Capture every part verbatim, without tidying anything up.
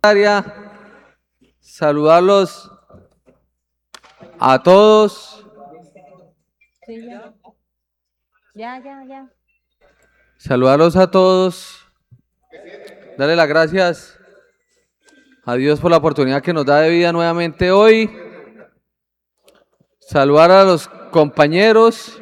Saludarlos a todos. Ya, ya, ya. Saludarlos a todos. Darle las gracias a Dios por la oportunidad que nos da de vida nuevamente hoy. Saludar a los compañeros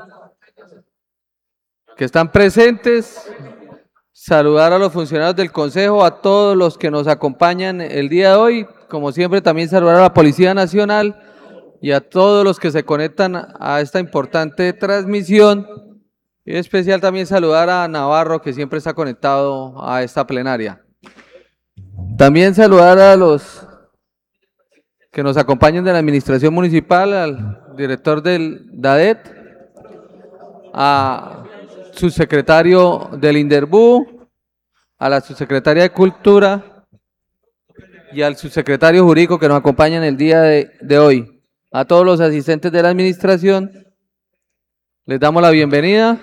que están presentes. Saludar a los funcionarios del Consejo, a todos los que nos acompañan el día de hoy. Como siempre, también saludar a la Policía Nacional y a todos los que se conectan a esta importante transmisión. Y en especial también saludar a Navarro, que siempre está conectado a esta plenaria. También saludar a los que nos acompañan de la Administración Municipal, al director del DADET, a subsecretario del INDERBU, a la subsecretaria de Cultura y al subsecretario jurídico que nos acompañan el día de, de hoy. A todos los asistentes de la administración les damos la bienvenida.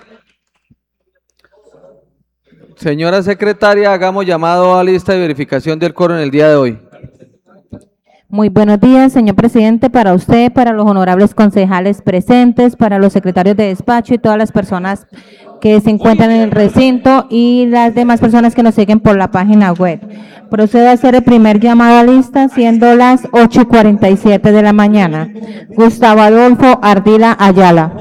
Señora secretaria, hagamos llamado a lista de verificación del quórum en el día de hoy. Muy buenos días, señor presidente, para usted, para los honorables concejales presentes, para los secretarios de despacho y todas las personas que se encuentran en el recinto y las demás personas que nos siguen por la página web. Procedo a hacer el primer llamado a lista, siendo las ocho y cuarenta y siete de la mañana. Gustavo Adolfo Ardila Ayala.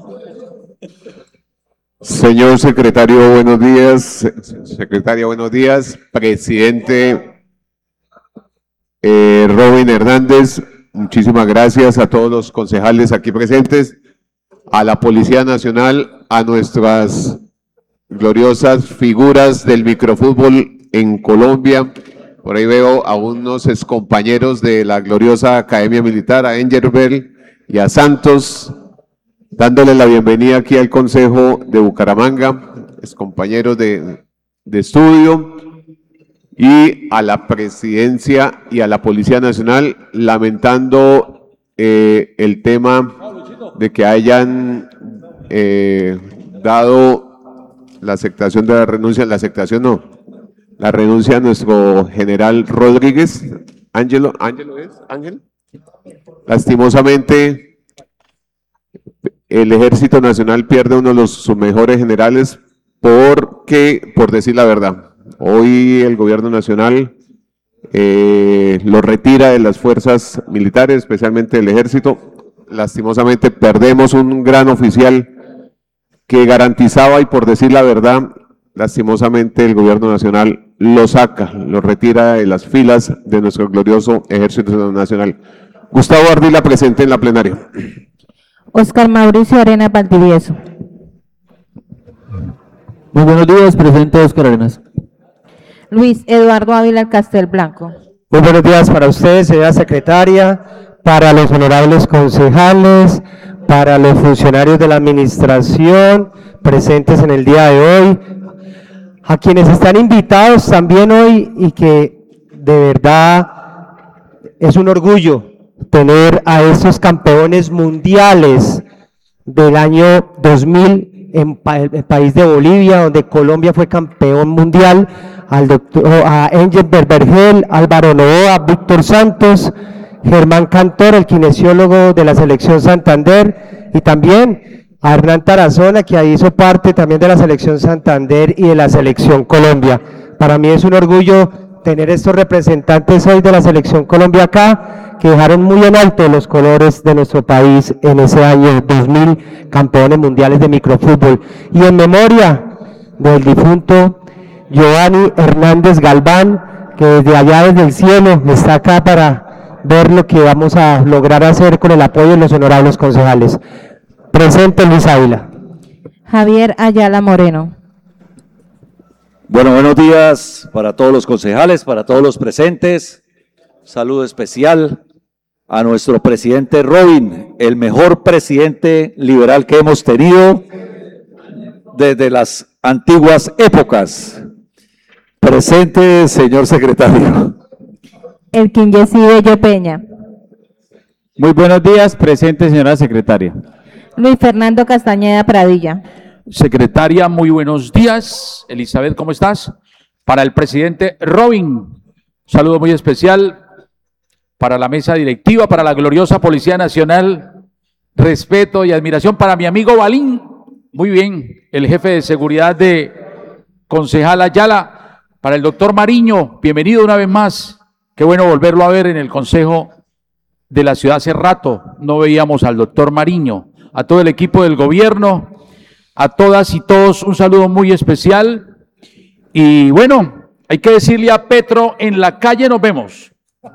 Señor secretario, buenos días. Secretaria, buenos días. Presidente eh, Robin Hernández, muchísimas gracias a todos los concejales aquí presentes, a la Policía Nacional, a nuestras gloriosas figuras del microfútbol en Colombia. Por ahí veo a unos excompañeros de la gloriosa Academia Militar, a Engelbert y a Santos, dándole la bienvenida aquí al Consejo de Bucaramanga, excompañeros de, de estudio, y a la Presidencia y a la Policía Nacional, lamentando eh, el tema de que hayan eh, dado la aceptación de la renuncia, la aceptación no, la renuncia a nuestro general Rodríguez, Ángelo, ¿Ángelo es? ¿Ángel? Lastimosamente, el Ejército Nacional pierde uno de los, sus mejores generales porque, por decir la verdad, hoy el gobierno nacional eh, lo retira de las fuerzas militares, especialmente del Ejército. Lastimosamente perdemos un gran oficial que garantizaba, y por decir la verdad, lastimosamente el gobierno nacional lo saca, lo retira de las filas de nuestro glorioso Ejército Nacional. Gustavo Ardila, presente en la plenaria. Oscar Mauricio Arenas Valdivieso. Muy buenos días, presidente Oscar Arenas. Luis Eduardo Ávila Castel Blanco. Muy buenos días para usted, señora secretaria, para los honorables concejales, para los funcionarios de la administración presentes en el día de hoy, a quienes están invitados también hoy y que de verdad es un orgullo tener a estos campeones mundiales del año dos mil en el país de Bolivia, donde Colombia fue campeón mundial, al doctor, a Angel Berbergel, Álvaro Novoa, Víctor Santos, Germán Cantor, el kinesiólogo de la selección Santander, y también a Hernán Tarazona, que ahí hizo parte también de la selección Santander y de la selección Colombia. Para mí es un orgullo tener estos representantes hoy de la selección Colombia acá, que dejaron muy en alto los colores de nuestro país en ese año dos mil, campeones mundiales de microfútbol. Y en memoria del difunto Giovanni Hernández Galván, que desde allá, desde el cielo, está acá para ver lo que vamos a lograr hacer con el apoyo de los honorables concejales. Presente Luis Ávila. Javier Ayala Moreno. Bueno, buenos días para todos los concejales, para todos los presentes. Saludo especial a nuestro presidente Robin, el mejor presidente liberal que hemos tenido desde las antiguas épocas. Presente, señor secretario. El Quingesí Bello Peña. Muy buenos días, presente, señora secretaria. Luis Fernando Castañeda Pradilla. Secretaria, muy buenos días. Elizabeth, ¿cómo estás? Para el presidente Robin, saludo muy especial para la mesa directiva, para la gloriosa Policía Nacional, respeto y admiración para mi amigo Balín, muy bien, el jefe de seguridad de Concejal Ayala, para el doctor Mariño, bienvenido una vez más, qué bueno volverlo a ver en el Consejo de la ciudad, hace rato no veíamos al doctor Mariño, a todo el equipo del gobierno, a todas y todos un saludo muy especial, y bueno, hay que decirle a Petro, en la calle nos vemos.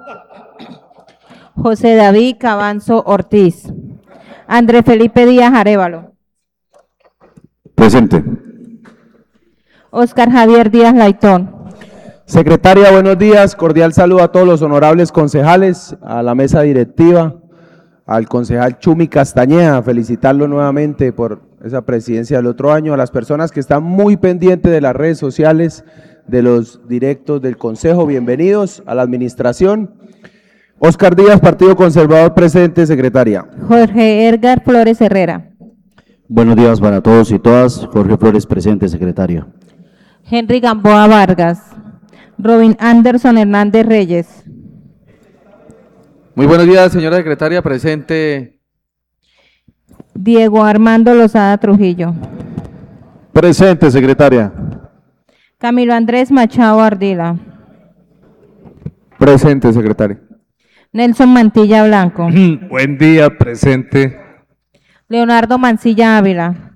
José David Cabanzo Ortiz. Andrés Felipe Díaz Arévalo. Presente. Oscar Javier Díaz Laitón. Secretaria, buenos días. Cordial saludo a todos los honorables concejales, a la mesa directiva, al concejal Chumi Castañeda, felicitarlo nuevamente por esa presidencia del otro año, a las personas que están muy pendientes de las redes sociales, de los directos del consejo, bienvenidos a la administración. Oscar Díaz, Partido Conservador, presente, secretaria. Jorge Edgar Flores Herrera. Buenos días para todos y todas. Jorge Flores, presente, secretario. Henry Gamboa Vargas. Robin Anderson Hernández Reyes. Muy buenos días, señora secretaria, presente. Diego Armando Lozada Trujillo. Presente, secretaria. Camilo Andrés Machado Ardila. Presente, secretaria. Nelson Mantilla Blanco. Buen día, presente. Leonardo Mancilla Ávila.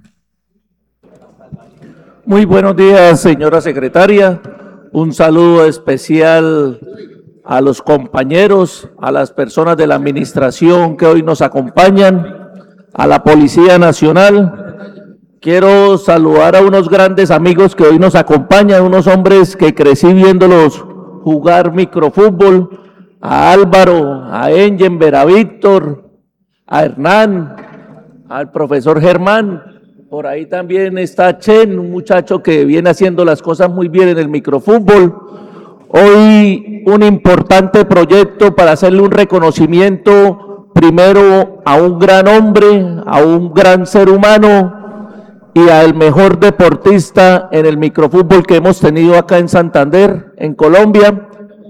Muy buenos días, señora secretaria. Un saludo especial a los compañeros, a las personas de la administración que hoy nos acompañan, a la Policía Nacional. Quiero saludar a unos grandes amigos que hoy nos acompañan, unos hombres que crecí viéndolos jugar microfútbol, a Álvaro, a Engen, a Víctor, a Hernán, al profesor Germán. Por ahí también está Chen, un muchacho que viene haciendo las cosas muy bien en el microfútbol. Hoy un importante proyecto para hacerle un reconocimiento primero a un gran hombre, a un gran ser humano y al mejor deportista en el microfútbol que hemos tenido acá en Santander, en Colombia.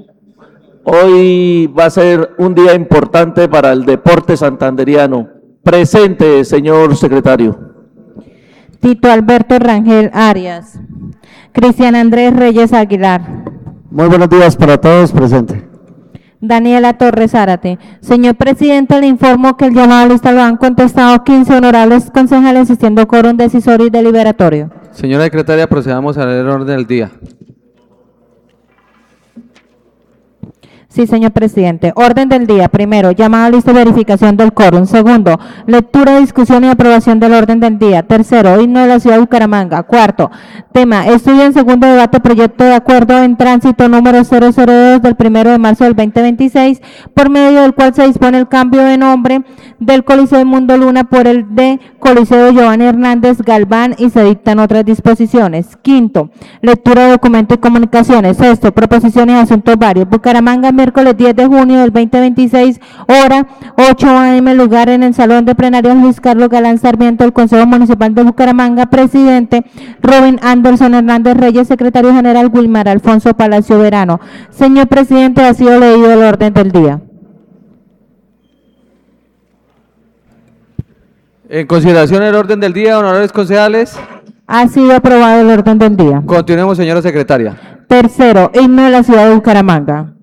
Hoy va a ser un día importante para el deporte santanderiano. Presente, señor secretario. Tito Alberto Rangel Arias. Cristian Andrés Reyes Aguilar. Muy buenos días para todos, presente. Daniela Torres Zárate. Señor presidente, le informo que el llamado a lista lo han contestado quince honorables concejales, existiendo quórum decisorio y deliberatorio. Señora secretaria, procedamos a leer el orden del día. Sí, señor presidente. Orden del día. Primero, llamado a lista de verificación del quórum. Segundo, lectura, discusión y aprobación del orden del día. Tercero, himno de la ciudad de Bucaramanga. Cuarto, tema, estudio en segundo debate, proyecto de acuerdo en tránsito número cero cero dos del primero de marzo del veinte veintiséis, por medio del cual se dispone el cambio de nombre del Coliseo de Mundo Luna por el de Coliseo Giovanni Hernández Galván y se dictan otras disposiciones. Quinto, lectura de documento y comunicaciones. Sexto, proposiciones y asuntos varios. Bucaramanga, miércoles diez de junio del veinte veintiséis, hora ocho a eme, lugar en el Salón de Plenarios Luis Carlos Galán Sarmiento del Consejo Municipal de Bucaramanga, presidente Robin Anderson Hernández Reyes, secretario general Wilmar Alfonso Palacio Verano. Señor presidente, ha sido leído el orden del día. En consideración del orden del día, honorables concejales. Ha sido aprobado el orden del día. Continuemos, señora secretaria. Tercero, himno de la ciudad de Bucaramanga.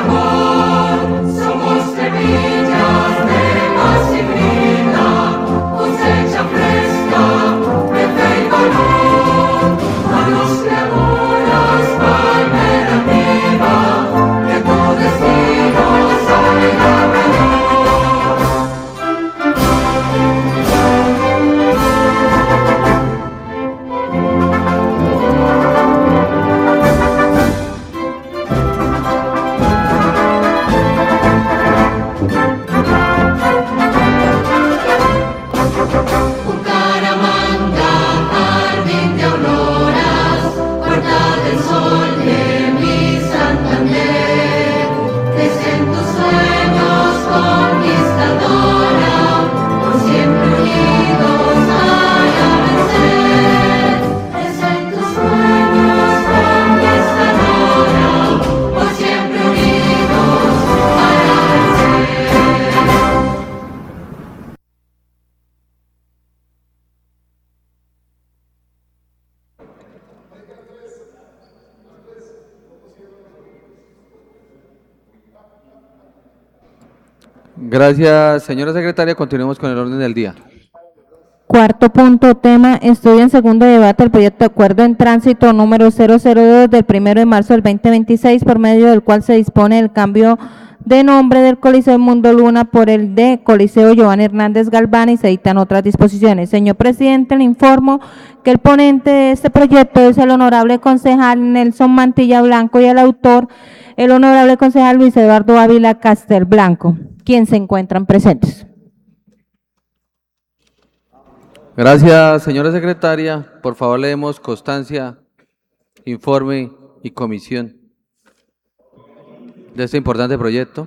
Gracias, señora secretaria. Continuemos con el orden del día. Cuarto punto, tema, estudio en segundo debate el proyecto de acuerdo en tránsito número cero cero dos del primero de marzo del veinte veintiséis, por medio del cual se dispone el cambio de nombre del Coliseo Mundo Luna por el de Coliseo Giovanni Hernández Galván y se dictan otras disposiciones. Señor presidente, le informo que el ponente de este proyecto es el honorable concejal Nelson Mantilla Blanco y el autor, el honorable concejal Luis Eduardo Ávila Castelblanco, quien se encuentran presentes. Gracias, señora secretaria. Por favor, leemos constancia, informe y comisión de este importante proyecto.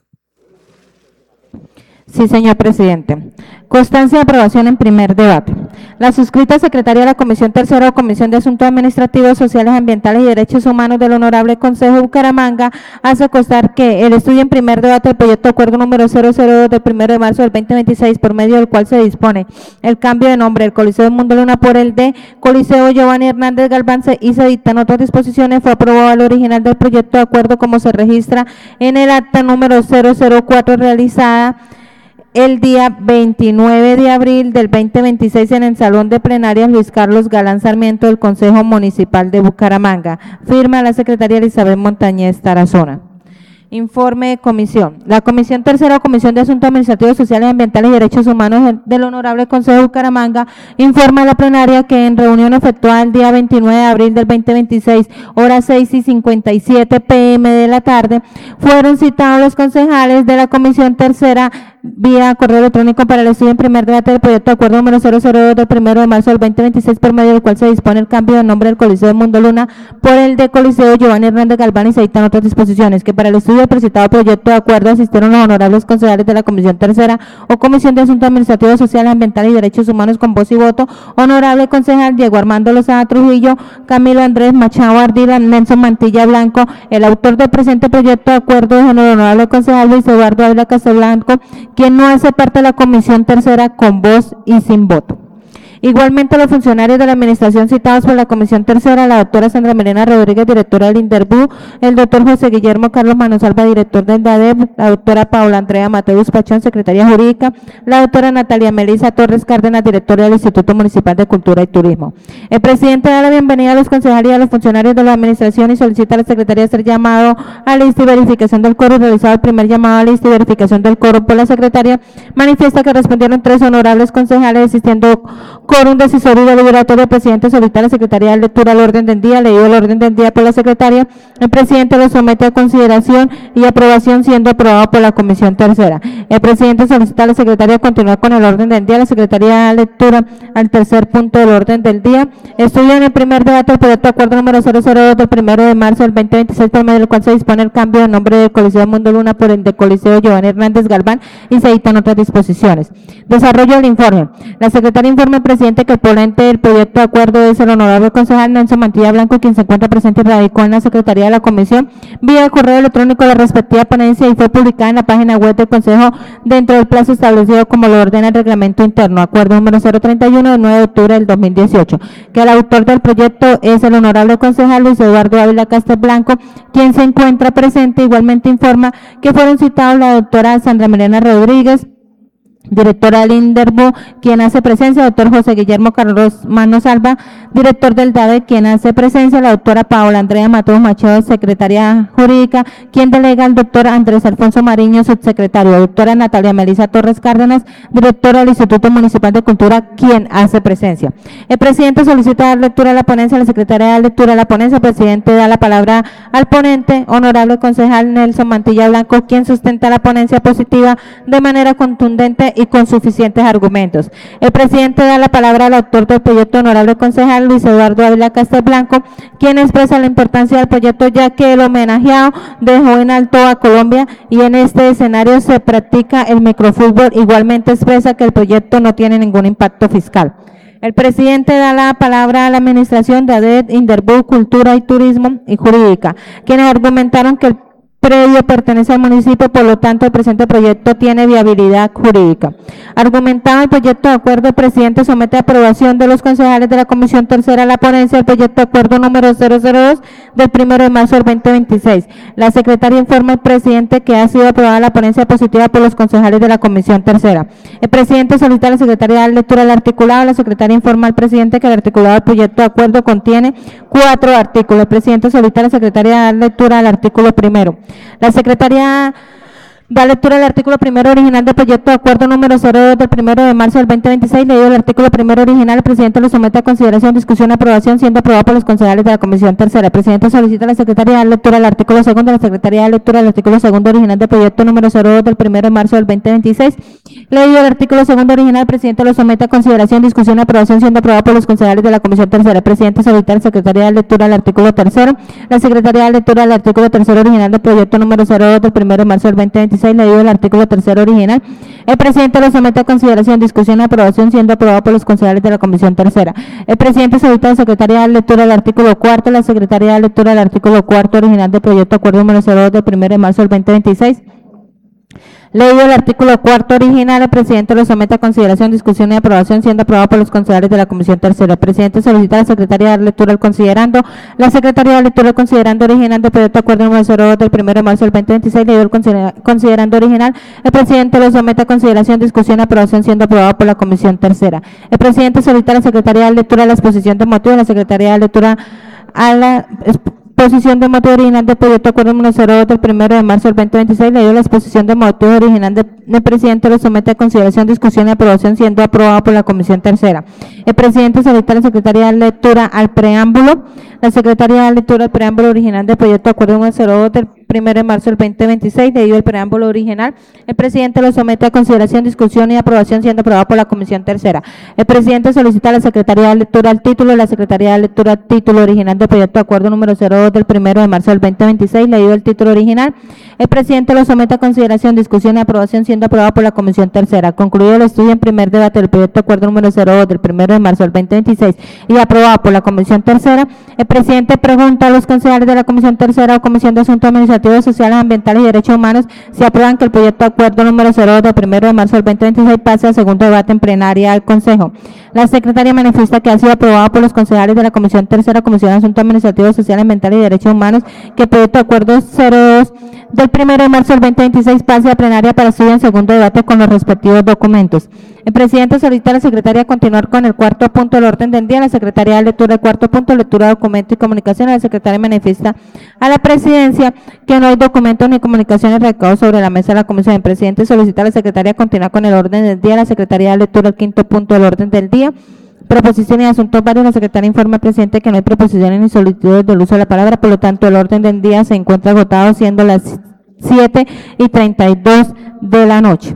Sí, señor presidente. Constancia de aprobación en primer debate. La suscrita secretaria de la Comisión Tercera o Comisión de Asuntos Administrativos, Sociales, Ambientales y Derechos Humanos del Honorable Consejo de Bucaramanga hace constar que el estudio en primer debate del proyecto de acuerdo número cero cero dos del primero de marzo del veinte veintiséis, por medio del cual se dispone el cambio de nombre del Coliseo del Mundo Luna por el de Coliseo Giovanni Hernández Galván y se dictan otras disposiciones, fue aprobado el original del proyecto de acuerdo como se registra en el acta número cero cero cuatro realizada el día veintinueve de abril del veinte veintiséis en el Salón de Plenarias Luis Carlos Galán Sarmiento del Consejo Municipal de Bucaramanga. Firma la secretaria Elizabeth Montañez Tarazona. Informe de comisión. La Comisión Tercera o Comisión de Asuntos Administrativos, Sociales, Ambientales y Derechos Humanos del Honorable Consejo de Bucaramanga informa a la plenaria que en reunión efectuada el día veintinueve de abril del veinte veintiséis, horas seis y cincuenta y siete pm de la tarde, fueron citados los concejales de la Comisión Tercera vía correo electrónico para el estudio en primer debate del proyecto de acuerdo número cero cero dos del primero de marzo del veinte veintiséis, por medio del cual se dispone el cambio de nombre del Coliseo del Mundo Luna por el de Coliseo Giovanni Hernández Galván y se dictan otras disposiciones, que para el estudio del precitado proyecto de acuerdo asistieron los honorables concejales de la Comisión Tercera o Comisión de Asuntos Administrativos, Sociales, Ambientales y Derechos Humanos con voz y voto, honorable concejal Diego Armando Lozada Trujillo, Camilo Andrés Machado Ardila, Nelson Mantilla Blanco, el autor del presente proyecto de acuerdo es el honorable concejal Luis Eduardo Ávila Castelblanco, quien no hace parte de la Comisión Tercera con voz y sin voto. Igualmente, los funcionarios de la administración citados por la Comisión Tercera, la doctora Sandra Milena Rodríguez, directora del INDERBU, el doctor José Guillermo Carlos Manosalva, director del DADEP, la doctora Paula Andrea Mateus Pachón, secretaria jurídica, la doctora Natalia Melisa Torres Cárdenas, directora del Instituto Municipal de Cultura y Turismo. El presidente da la bienvenida a los concejales y a los funcionarios de la administración y solicita a la secretaría ser llamado a lista y verificación del quórum. Realizado el primer llamado a lista y verificación del quórum por la secretaria, manifiesta que respondieron tres honorables concejales, existiendo quórum decisorio y deliberatorio. El presidente solicita a la secretaría de lectura al orden del día, leído el orden del día por la secretaria, el presidente lo somete a consideración y aprobación, siendo aprobado por la Comisión Tercera. El presidente solicita a la secretaria continuar con el orden del día. La secretaría da lectura al tercer punto del orden del día. Estudia en el primer debate el proyecto de acuerdo número cero cero dos del primero de marzo del veinte veintiséis, por medio del cual se dispone el cambio de nombre del Coliseo Mundo Luna por el de Coliseo Giovanni Hernández Galván y se dictan otras disposiciones. Desarrollo del informe. La secretaria informa al presidente presidente, que el ponente del proyecto de acuerdo es el honorable concejal Nelson Mantilla Blanco, quien se encuentra presente y radicó en la Secretaría de la Comisión vía correo electrónico la respectiva ponencia y fue publicada en la página web del Consejo dentro del plazo establecido como lo ordena el reglamento interno, acuerdo número cero treinta y uno del nueve de octubre del dos mil dieciocho, que el autor del proyecto es el honorable concejal Luis Eduardo Ávila Castelblanco, quien se encuentra presente. Igualmente informa que fueron citados la doctora Sandra Milena Rodríguez, directora del INDERBU, quien hace presencia, doctor José Guillermo Carlos Manos Alba, director del DADE, quien hace presencia, la doctora Paola Andrea Matos Machado, secretaria jurídica, quien delega al doctor Andrés Alfonso Mariño, subsecretario, doctora Natalia Melisa Torres Cárdenas, directora del Instituto Municipal de Cultura, quien hace presencia. El presidente solicita dar lectura a la ponencia, la secretaria da lectura a la ponencia, el presidente da la palabra al ponente, honorable concejal Nelson Mantilla Blanco, quien sustenta la ponencia positiva de manera contundente y con suficientes argumentos. El presidente da la palabra al autor del proyecto, honorable concejal Luis Eduardo Ávila Castelblanco, quien expresa la importancia del proyecto ya que el homenajeado dejó en alto a Colombia y en este escenario se practica el microfútbol. Igualmente expresa que el proyecto no tiene ningún impacto fiscal. El presidente da la palabra a la administración de A D E D, INDERBU, Cultura y Turismo y Jurídica, quienes argumentaron que el predio pertenece al municipio, por lo tanto el presente proyecto tiene viabilidad jurídica. Argumentado el proyecto de acuerdo, el presidente somete a aprobación de los concejales de la Comisión Tercera a la ponencia del proyecto de acuerdo número cero cero dos del primero de marzo del veinte veintiséis. La secretaria informa al presidente que ha sido aprobada la ponencia positiva por los concejales de la Comisión Tercera. El presidente solicita a la secretaria dar lectura al articulado. La secretaria informa al presidente que el articulado del proyecto de acuerdo contiene cuatro artículos. El presidente solicita a la secretaria dar lectura al artículo primero. La secretaria da lectura al artículo primero original del proyecto de acuerdo número cero dos del primero de marzo del veinte veintiséis. Leído el artículo primero original, el presidente lo somete a consideración, discusión y aprobación, siendo aprobado por los concejales de la Comisión Tercera. El presidente solicita a la secretaria dar lectura al artículo segundo. La secretaria da lectura al artículo segundo original del proyecto número cero dos del primero de marzo del veinte veintiséis. Leído el artículo segundo original, el presidente lo somete a consideración, discusión y aprobación, siendo aprobado por los concejales de la Comisión Tercera. El presidente solicita a la secretaria dar lectura al artículo tercero. La secretaria da lectura al artículo tercero original del proyecto número cero dos del primero de marzo del veinte veintiséis. Leído el artículo tercero original, el presidente lo somete a consideración, discusión y aprobación, siendo aprobado por los concejales de la Comisión Tercera. El presidente solicita a la secretaria dar lectura al artículo cuarto. La secretaria da lectura al artículo cuarto original del proyecto de acuerdo número cero dos del primero de marzo del veinte veintiséis. Leído el artículo cuarto original, el presidente lo somete a consideración, discusión y aprobación, siendo aprobado por los concejales de la Comisión Tercera. El presidente solicita a la secretaria dar lectura al considerando. La secretaria da lectura al considerando original del proyecto de acuerdo número cero dos del primero de marzo del veinte veintiséis. Leído el considerando original, el presidente lo somete a consideración, discusión y aprobación, siendo aprobado por la Comisión Tercera. El presidente solicita a la secretaria dar lectura a la exposición de motivos. La secretaria da lectura a la exposición de motivos original del proyecto de acuerdo número cero dos del primero de marzo del veinte veintiséis. Leído la exposición de motivos original del de presidente, lo somete a consideración, discusión y aprobación, siendo aprobado por la Comisión Tercera. El presidente solicita a la secretaria dar lectura al preámbulo. La secretaria da lectura al preámbulo original del proyecto de acuerdo número cero dos del primero de marzo del veinte veintiséis. Leído el preámbulo original, el presidente lo somete a consideración, discusión y aprobación, siendo aprobado por la Comisión Tercera. El presidente solicita a la secretaria dar lectura al título. La secretaria da lectura al título original del proyecto de acuerdo número cero dos del primero de marzo del veinte veintiséis. Leído el título original, el presidente lo somete a consideración, discusión y aprobación, siendo aprobado por la Comisión Tercera. Concluido el estudio en primer debate del proyecto de acuerdo número cero dos del primero de marzo del veinte veintiséis y aprobado por la Comisión Tercera, el presidente pregunta a los concejales de la Comisión Tercera o Comisión de Asuntos Administrativos, Sociales, Ambientales y Derechos Humanos si aprueban que el proyecto de acuerdo número cero dos del primero de marzo del veinte veintiséis pase al segundo debate en plenaria al Consejo. La secretaria manifiesta que ha sido aprobado por los concejales de la Comisión Tercera, Comisión de Asuntos Administrativos, Sociales, Ambientales y Derechos Humanos que el proyecto de acuerdo cero dos del primero de marzo del veinte veintiséis pase a plenaria para estudio en segundo debate con los respectivos documentos. El presidente solicita a la secretaria continuar con el cuarto punto del orden del día. La secretaria da lectura del cuarto punto, lectura de documentos y comunicaciones. La secretaria manifiesta a la presidencia que no hay documentos ni comunicaciones radicados sobre la mesa de la comisión. El presidente solicita a la secretaria continuar con el orden del día. La secretaria da lectura del quinto punto del orden del día. Proposiciones y asuntos varios. La secretaria informa al presidente que no hay proposiciones ni solicitudes del uso de la palabra, por lo tanto el orden del día se encuentra agotado, siendo las siete y treinta y dos de la noche.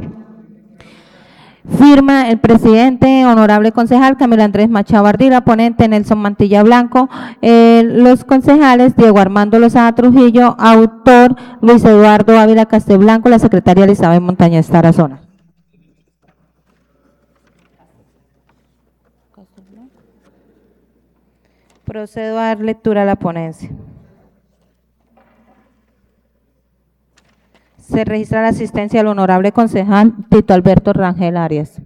Firma el presidente, honorable concejal Camilo Andrés Machado Ardila, ponente Nelson Mantilla Blanco, eh, los concejales Diego Armando Lozada Trujillo, autor Luis Eduardo Ávila Castelblanco, la secretaria Elizabeth Montañez Tarazona. Procedo a dar lectura a la ponencia. Se registra la asistencia del honorable concejal Tito Alberto Rangel Arias.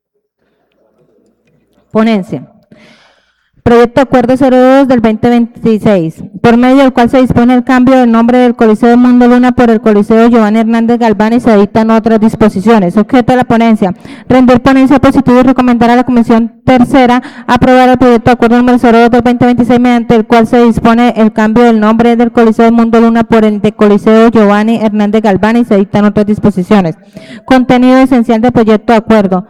Ponencia. Proyecto de Acuerdo cero dos del veinte veintiséis, por medio del cual se dispone el cambio del nombre del Coliseo Mundo Luna por el Coliseo Giovanni Hernández Galván y se dictan otras disposiciones. Objeto de la ponencia, rendir ponencia positiva y recomendar a la Comisión Tercera aprobar el proyecto de acuerdo número cero dos del veinte veintiséis, mediante el cual se dispone el cambio del nombre del Coliseo Mundo Luna por el de Coliseo Giovanni Hernández Galván y se dictan otras disposiciones. Contenido esencial del proyecto de acuerdo.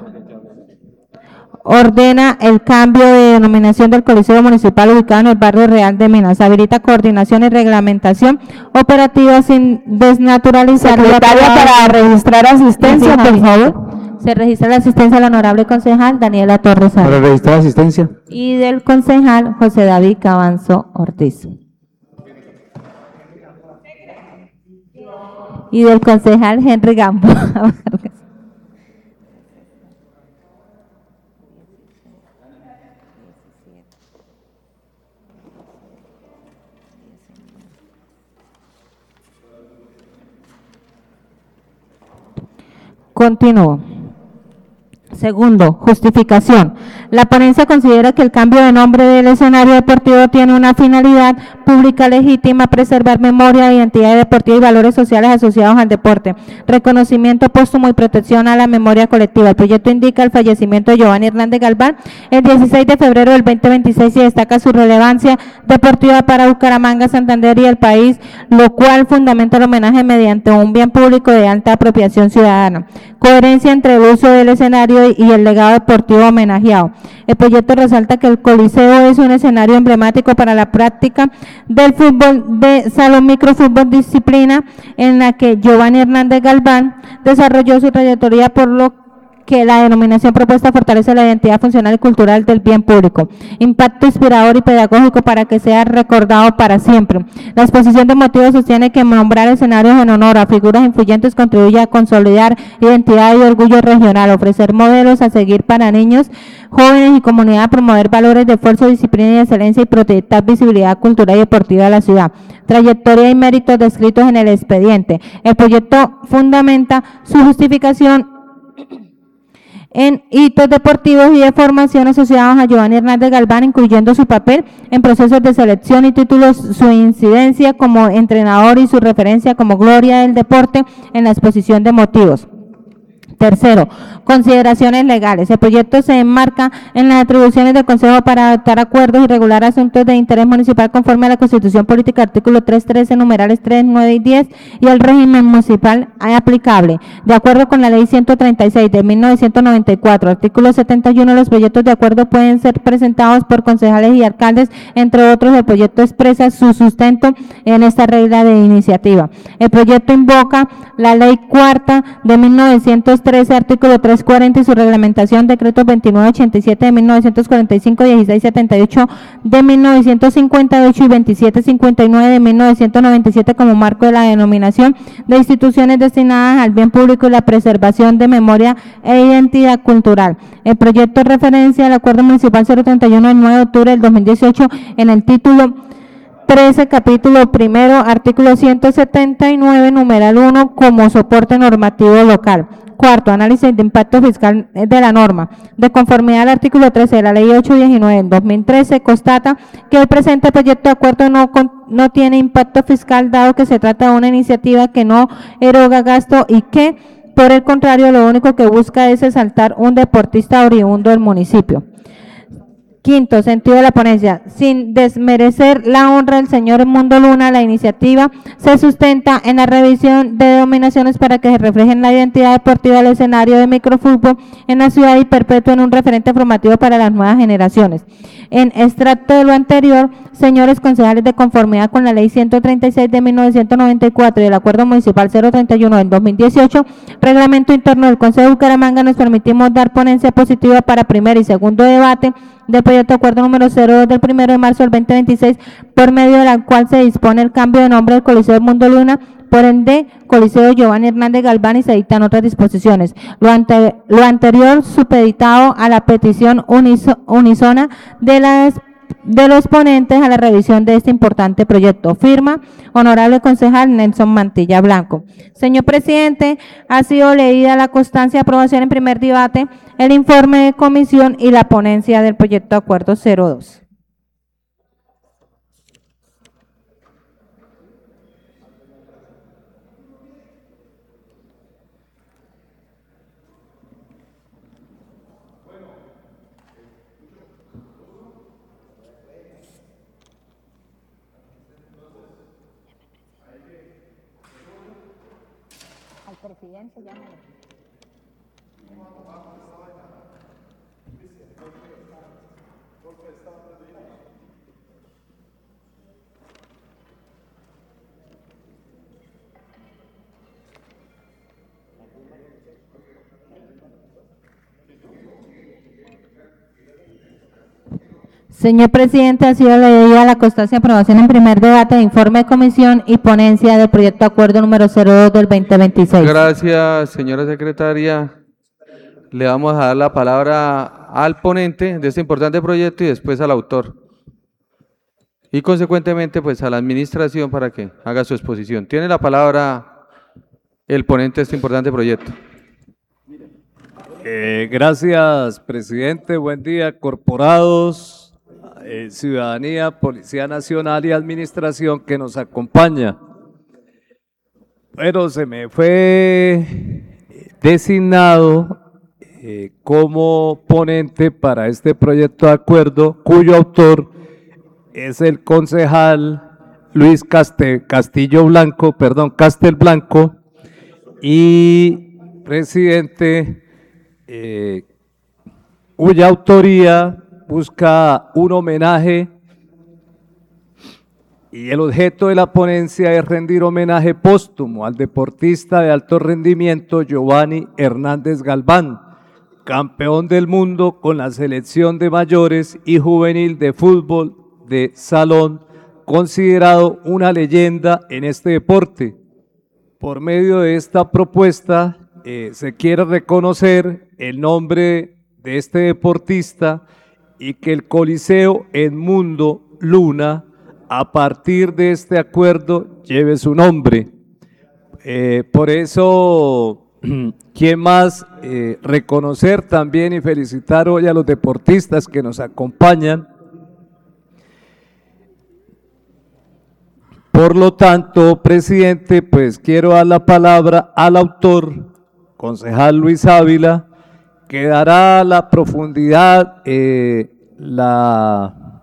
Ordena el cambio de denominación del Coliseo Municipal ubicado en el barrio Real de Minas. Habilita coordinación y reglamentación operativa sin desnaturalizar. Secretaria, para registrar asistencia, Sí, por Javi. favor. Se registra la asistencia del honorable concejal Daniela Torres Arias. Para registrar asistencia. Y del concejal José David Cabanzo Ortiz. Y del concejal Henry Gambo. Continúo. Segundo, justificación. La ponencia considera que el cambio de nombre del escenario deportivo tiene una finalidad pública legítima: preservar memoria, identidad deportiva y valores sociales asociados al deporte, reconocimiento póstumo y protección a la memoria colectiva. El proyecto indica el fallecimiento de Giovanni Hernández Galván el dieciséis de febrero del veinte veintiséis y destaca su relevancia deportiva para Bucaramanga, Santander y el país, lo cual fundamenta el homenaje mediante un bien público de alta apropiación ciudadana. Coherencia entre el uso del escenario y el legado deportivo homenajeado. El proyecto resalta que el Coliseo es un escenario emblemático para la práctica del fútbol de salón microfútbol, disciplina en la que Giovanni Hernández Galván desarrolló su trayectoria, por lo que la denominación propuesta fortalece la identidad funcional y cultural del bien público. Impacto inspirador y pedagógico para que sea recordado para siempre. La exposición de motivos sostiene que nombrar escenarios en honor a figuras influyentes contribuye a consolidar identidad y orgullo regional, ofrecer modelos a seguir para niños, jóvenes y comunidad, promover valores de esfuerzo, disciplina y excelencia y proyectar visibilidad cultural y deportiva de la ciudad. Trayectoria y méritos descritos en el expediente. El proyecto fundamenta su justificación en hitos deportivos y de formación asociados a Giovanni Hernández Galván, incluyendo su papel en procesos de selección y títulos, su incidencia como entrenador y su referencia como gloria del deporte en la exposición de motivos. Tercero, consideraciones legales. El proyecto se enmarca en las atribuciones del Consejo para adoptar acuerdos y regular asuntos de interés municipal conforme a la Constitución Política, artículo trescientos trece, numerales tres, nueve y diez, y el régimen municipal aplicable. De acuerdo con la Ley ciento treinta y seis de mil novecientos noventa y cuatro, artículo setenta y uno, los proyectos de acuerdo pueden ser presentados por concejales y alcaldes, entre otros. El proyecto expresa su sustento en esta regla de iniciativa. El proyecto invoca la Ley cuarta de mil novecientos trece, artículo trescientos cuarenta y su reglamentación, decretos veintinueve ochenta y siete de mil novecientos cuarenta y cinco, dieciséis setenta y ocho de mil novecientos cincuenta y ocho y veintisiete cincuenta y nueve de mil novecientos noventa y siete como marco de la denominación de instituciones destinadas al bien público y la preservación de memoria e identidad cultural. El proyecto referencia al Acuerdo Municipal cero treinta y uno del nueve de octubre del dos mil dieciocho en el título trece, capítulo primero, artículo ciento setenta y nueve, numeral uno, como soporte normativo local. Cuarto, análisis de impacto fiscal de la norma. De conformidad al artículo trece de la Ley ochocientos diecinueve del dos mil trece, constata que el presente proyecto de acuerdo no, no tiene impacto fiscal, dado que se trata de una iniciativa que no eroga gasto y que, por el contrario, lo único que busca es exaltar un deportista oriundo del municipio. Quinto, sentido de la ponencia. Sin desmerecer la honra del señor Mundo Luna, la iniciativa se sustenta en la revisión de denominaciones para que se reflejen la identidad deportiva del escenario de microfútbol en la ciudad y perpetúen un referente formativo para las nuevas generaciones. En extracto de lo anterior, señores concejales, de conformidad con la Ley ciento treinta y seis de mil novecientos noventa y cuatro y el Acuerdo Municipal cero treinta y uno del dos mil dieciocho, Reglamento Interno del Consejo de Bucaramanga, nos permitimos dar ponencia positiva para primer y segundo debate del proyecto de acuerdo número cero dos del primero de marzo del veinte veintiséis, por medio de la cual se dispone el cambio de nombre del Coliseo Mundo Luna por el de Coliseo Giovanni Hernández Galván y se dictan otras disposiciones. Lo, ante, lo anterior supeditado a la petición uniso, unisona de las de los ponentes a la revisión de este importante proyecto. Firma, honorable concejal Nelson Mantilla Blanco. Señor presidente, ha sido leída la constancia de aprobación en primer debate, el informe de comisión y la ponencia del proyecto de acuerdo cero dos. Presidente, ya me... Señor presidente, ha sido leída la constancia de aprobación en primer debate de informe de comisión y ponencia del proyecto de acuerdo número cero dos del veinte veintiséis. Gracias, señora secretaria. Le vamos a dar la palabra al ponente de este importante proyecto y después al autor. Y consecuentemente, pues a la administración para que haga su exposición. Tiene la palabra el ponente de este importante proyecto. Eh, gracias, presidente. Buen día, corporados. Eh, ciudadanía, Policía Nacional y Administración que nos acompaña. Pero se me fue designado eh, como ponente para este proyecto de acuerdo, cuyo autor es el concejal Luis Caste, Castillo Blanco, perdón, Castel Blanco, y presidente, eh, cuya autoría busca un homenaje y el objeto de la ponencia es rendir homenaje póstumo al deportista de alto rendimiento Giovanni Hernández Galván, campeón del mundo con la selección de mayores y juvenil de fútbol de salón, considerado una leyenda en este deporte. Por medio de esta propuesta eh, se quiere reconocer el nombre de este deportista y que el Coliseo Edmundo Luna, a partir de este acuerdo, lleve su nombre. Eh, por eso, ¿quién más? Eh, reconocer también y felicitar hoy a los deportistas que nos acompañan. Por lo tanto, presidente, pues quiero dar la palabra al autor, concejal Luis Ávila, que dará la profundidad, eh, la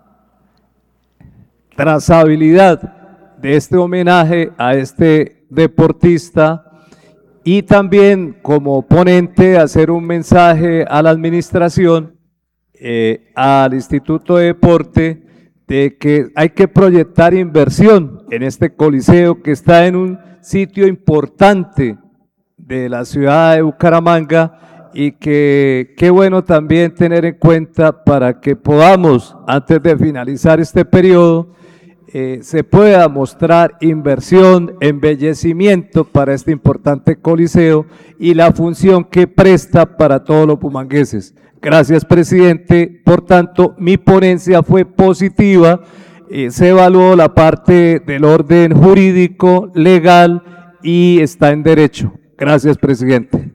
trazabilidad de este homenaje a este deportista y también como ponente hacer un mensaje a la administración, eh, al Instituto de Deporte, de que hay que proyectar inversión en este coliseo que está en un sitio importante de la ciudad de Bucaramanga, y que qué bueno también tener en cuenta para que podamos, antes de finalizar este periodo, eh, se pueda mostrar inversión, embellecimiento para este importante coliseo y la función que presta para todos los bumangueses. Gracias, presidente. Por tanto, mi ponencia fue positiva, eh, se evaluó la parte del orden jurídico, legal y está en derecho. Gracias, presidente.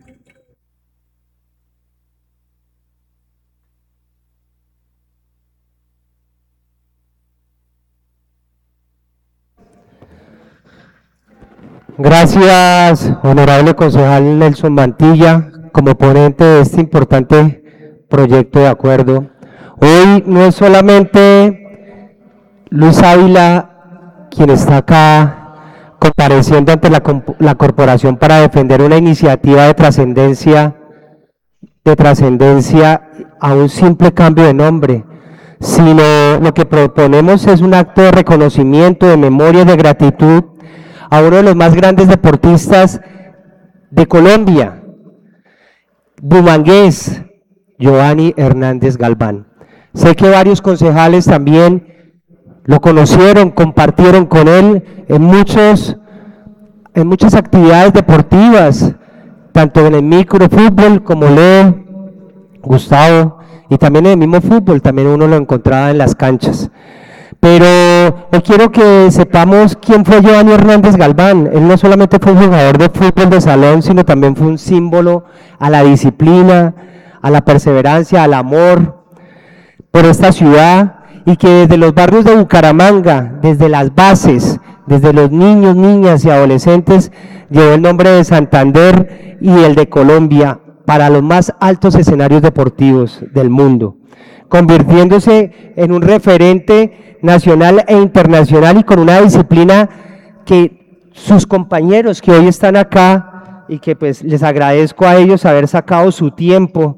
Gracias, honorable concejal Nelson Mantilla, como ponente de este importante proyecto de acuerdo. Hoy no es solamente Luis Ávila quien está acá compareciendo ante la, la corporación para defender una iniciativa de trascendencia, de trascendencia a un simple cambio de nombre, sino lo que proponemos es un acto de reconocimiento, de memoria y de gratitud a uno de los más grandes deportistas de Colombia, bumangués, Giovanni Hernández Galván. Sé que varios concejales también lo conocieron, compartieron con él en, muchos, en muchas actividades deportivas, tanto en el microfútbol como Leo, Gustavo y también en el mismo fútbol, también uno lo encontraba en las canchas. Pero hoy quiero que sepamos quién fue Giovanni Hernández Galván. Él no solamente fue un jugador de fútbol de salón, sino también fue un símbolo a la disciplina, a la perseverancia, al amor por esta ciudad, y que desde los barrios de Bucaramanga, desde las bases, desde los niños, niñas y adolescentes, llevó el nombre de Santander y el de Colombia para los más altos escenarios deportivos del mundo, convirtiéndose en un referente nacional e internacional y con una disciplina que sus compañeros que hoy están acá, y que pues les agradezco a ellos haber sacado su tiempo,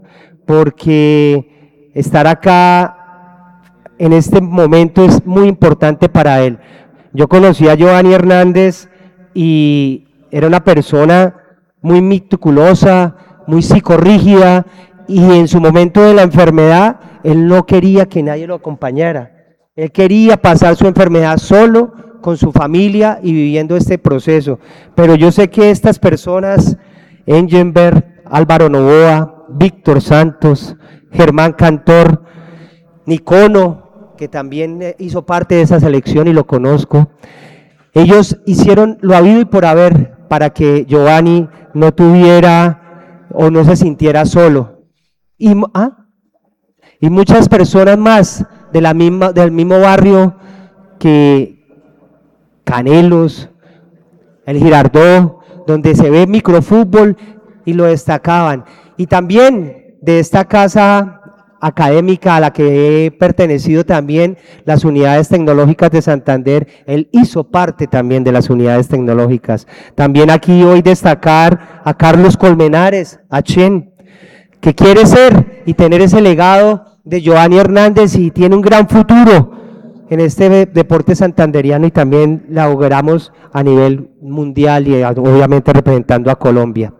porque estar acá en este momento es muy importante para él. Yo conocí a Giovanni Hernández y era una persona muy meticulosa, muy psicorrígida, y en su momento de la enfermedad, él no quería que nadie lo acompañara. Él quería pasar su enfermedad solo, con su familia y viviendo este proceso. Pero yo sé que estas personas, Engenberg, Álvaro Novoa, Víctor Santos, Germán Cantor, Nicono, que también hizo parte de esa selección y lo conozco, ellos hicieron lo habido y por haber para que Giovanni no tuviera o no se sintiera solo. Y, ¿ah? y muchas personas más de la misma, del mismo barrio, que Canelos, el Girardot, donde se ve microfútbol, y lo destacaban. Y también de esta casa académica a la que he pertenecido también, las unidades tecnológicas de Santander, él hizo parte también de las unidades tecnológicas. También aquí hoy destacar a Carlos Colmenares, a Chen, que quiere ser y tener ese legado de Giovanni Hernández y tiene un gran futuro en este deporte santanderiano, y también la auguramos a nivel mundial y obviamente representando a Colombia.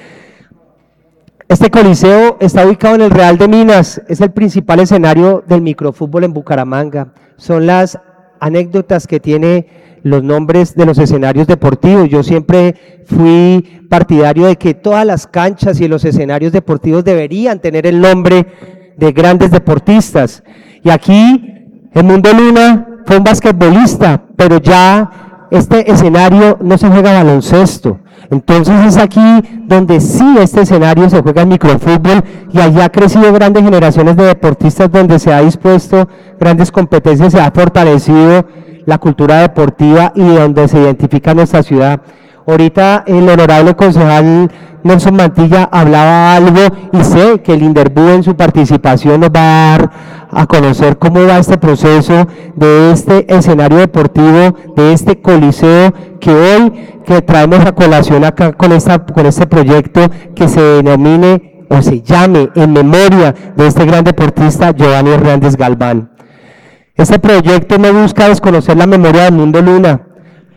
Este coliseo está ubicado en el Real de Minas, es el principal escenario del microfútbol en Bucaramanga. Son las anécdotas que tiene los nombres de los escenarios deportivos. Yo siempre fui partidario de que todas las canchas y los escenarios deportivos deberían tener el nombre de grandes deportistas. Y aquí, el Mundo Luna fue un basquetbolista, pero ya este escenario no se juega baloncesto. Entonces es aquí donde sí este escenario se juega en microfútbol, y allá ha crecido grandes generaciones de deportistas, donde se ha dispuesto grandes competencias, se ha fortalecido la cultura deportiva y donde se identifica nuestra ciudad. Ahorita el honorable concejal Nelson Mantilla hablaba algo, y sé que el Inderbú en su participación nos va a dar a conocer cómo va este proceso de este escenario deportivo, de este coliseo que hoy que traemos a colación acá con, esta, con este proyecto, que se denomine o se llame en memoria de este gran deportista Giovanni Hernández Galván. Este proyecto no busca desconocer la memoria del Mundo Luna,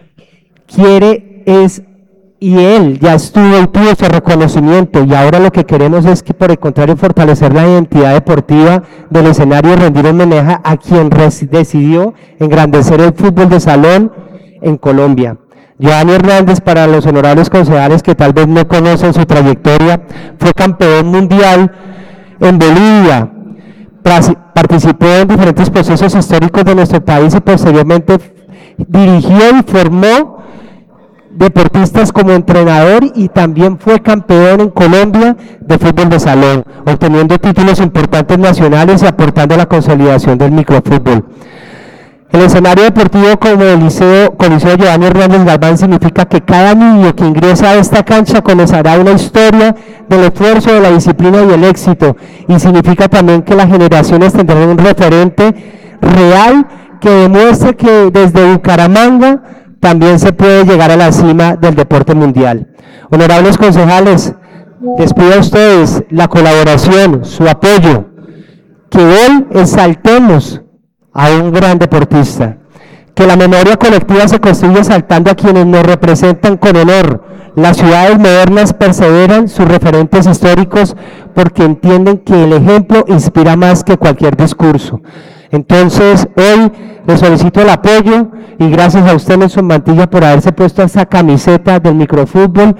quiere es, y él ya estuvo y tuvo ese reconocimiento, y ahora lo que queremos es que, por el contrario, fortalecer la identidad deportiva del escenario y rendir homenaje a quien decidió engrandecer el fútbol de salón en Colombia. Giovanni Hernández, para los honorables concejales que tal vez no conocen su trayectoria, fue campeón mundial en Bolivia, participó en diferentes procesos históricos de nuestro país y posteriormente dirigió y formó deportistas como entrenador, y también fue campeón en Colombia de fútbol de salón, obteniendo títulos importantes nacionales y aportando a la consolidación del microfútbol. El escenario deportivo como el Liceo Coliseo Giovanni Hernández Galván significa que cada niño que ingresa a esta cancha comenzará una historia del esfuerzo, de la disciplina y el éxito, y significa también que las generaciones tendrán un referente real que demuestre que desde Bucaramanga también se puede llegar a la cima del deporte mundial. Honorables concejales, les pido a ustedes la colaboración, su apoyo, que hoy exaltemos a un gran deportista, que la memoria colectiva se construye exaltando a quienes nos representan con honor. Las ciudades modernas perseveran sus referentes históricos porque entienden que el ejemplo inspira más que cualquier discurso. Entonces, hoy les solicito el apoyo, y gracias a usted, Nelson Mantilla, por haberse puesto esa camiseta del microfútbol,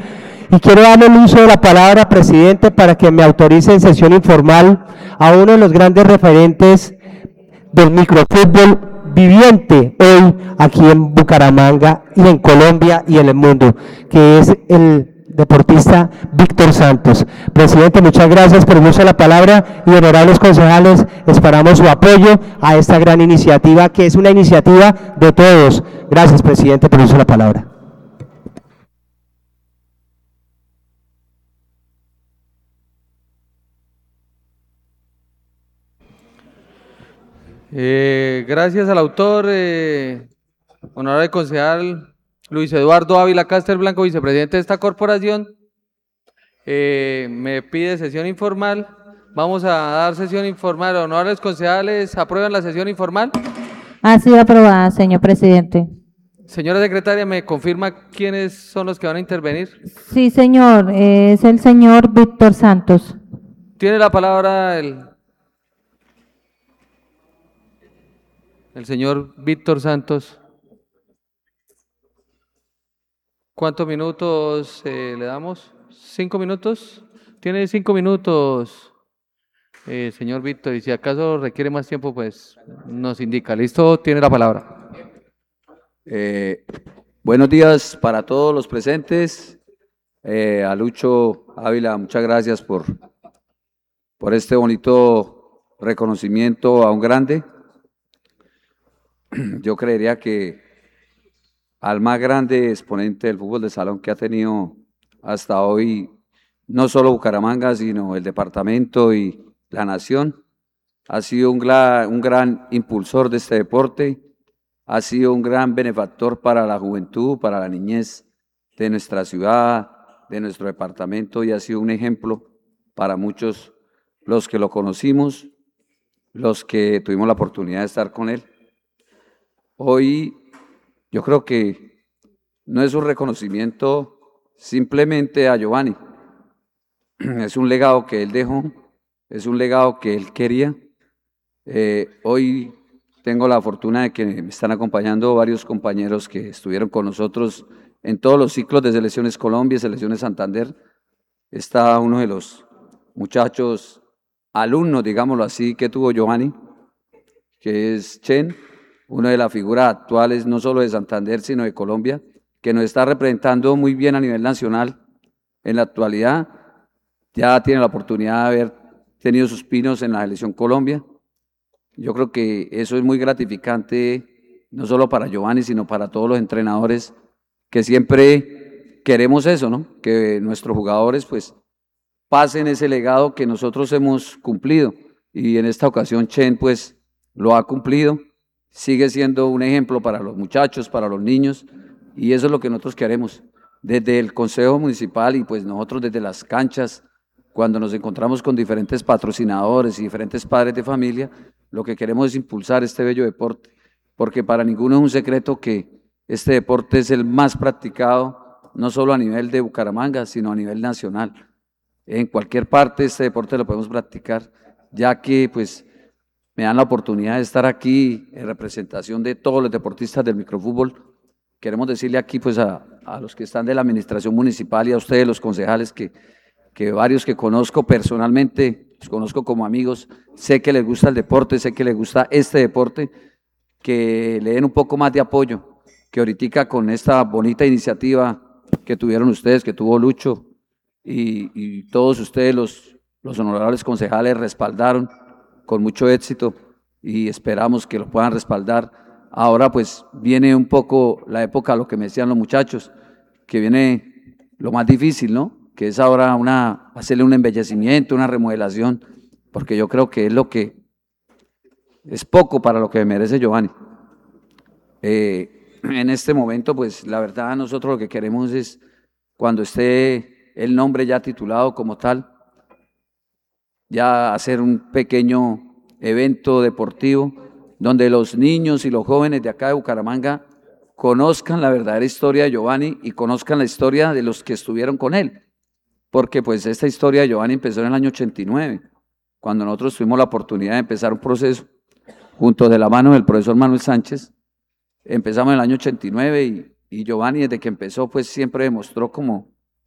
Y quiero darle el uso de la palabra, presidente, para que me autorice en sesión informal a uno de los grandes referentes del microfútbol viviente hoy aquí en Bucaramanga y en Colombia y en el mundo, que es el deportista Víctor Santos. Presidente, muchas gracias por el uso de la palabra y honorables concejales, esperamos su apoyo a esta gran iniciativa, que es una iniciativa de todos. Gracias, presidente, por el uso de la palabra. Eh, gracias al autor, eh, honorable concejal Luis Eduardo Ávila Caster Blanco, vicepresidente de esta corporación. Eh, me pide sesión informal. Vamos a dar sesión informal. Honorables concejales, ¿aprueban la sesión informal? Ha sido aprobada, señor presidente. Señora secretaria, ¿me confirma quiénes son los que van a intervenir? Sí, señor, es el señor Víctor Santos. Tiene la palabra el, el señor Víctor Santos. ¿Cuántos minutos eh, le damos? ¿Cinco minutos? Tiene cinco minutos, eh, señor Víctor, y si acaso requiere más tiempo, pues nos indica. ¿Listo? Tiene la palabra. Eh, buenos días para todos los presentes. Eh, a Lucho Ávila, muchas gracias por, por este bonito reconocimiento a un grande. Yo creería que al más grande exponente del fútbol de salón que ha tenido hasta hoy, no solo Bucaramanga, sino el departamento y la nación. Ha sido un, un gran impulsor de este deporte, ha sido un gran benefactor para la juventud, para la niñez de nuestra ciudad, de nuestro departamento, y ha sido un ejemplo para muchos los que lo conocimos, los que tuvimos la oportunidad de estar con él. Hoy yo creo que no es un reconocimiento simplemente a Giovanni, es un legado que él dejó, es un legado que él quería. Eh, hoy tengo la fortuna de que me están acompañando varios compañeros que estuvieron con nosotros en todos los ciclos de Selecciones Colombia y Selecciones Santander. Está uno de los muchachos, alumnos, digámoslo así, que tuvo Giovanni, que es Chen, una de las figuras actuales no solo de Santander, sino de Colombia, que nos está representando muy bien a nivel nacional. En la actualidad ya tiene la oportunidad de haber tenido sus pinos en la Selección Colombia. Yo creo que eso es muy gratificante, no solo para Giovanni, sino para todos los entrenadores, que siempre queremos eso, ¿no? Que nuestros jugadores pues pasen ese legado que nosotros hemos cumplido, y en esta ocasión Chen pues lo ha cumplido. Sigue siendo un ejemplo para los muchachos, para los niños, y eso es lo que nosotros queremos desde el Consejo Municipal y pues nosotros desde las canchas, cuando nos encontramos con diferentes patrocinadores y diferentes padres de familia, lo que queremos es impulsar este bello deporte, porque para ninguno es un secreto que este deporte es el más practicado, no solo a nivel de Bucaramanga, sino a nivel nacional. En cualquier parte este deporte lo podemos practicar, ya que pues me dan la oportunidad de estar aquí en representación de todos los deportistas del microfútbol. Queremos decirle aquí pues a, a los que están de la administración municipal y a ustedes los concejales que, que varios que conozco personalmente, los conozco como amigos, sé que les gusta el deporte, sé que les gusta este deporte, que le den un poco más de apoyo, que ahorita con esta bonita iniciativa que tuvieron ustedes, que tuvo Lucho y, y todos ustedes los, los honorables concejales respaldaron con mucho éxito, y esperamos que lo puedan respaldar. Ahora pues viene un poco la época, lo que me decían los muchachos, que viene lo más difícil, ¿no? Que es ahora una, hacerle un embellecimiento, una remodelación, porque yo creo que es lo que, es poco para lo que merece Giovanni. Eh, en este momento pues la verdad nosotros lo que queremos es, cuando esté el nombre ya titulado como tal, ya hacer un pequeño evento deportivo donde los niños y los jóvenes de acá de Bucaramanga conozcan la verdadera historia de Giovanni y conozcan la historia de los que estuvieron con él, porque pues esta historia de Giovanni empezó en el año ochenta y nueve, cuando nosotros tuvimos la oportunidad de empezar un proceso junto de la mano del profesor Manuel Sánchez. Empezamos en el año ochenta y nueve y, y Giovanni desde que empezó pues siempre demostró como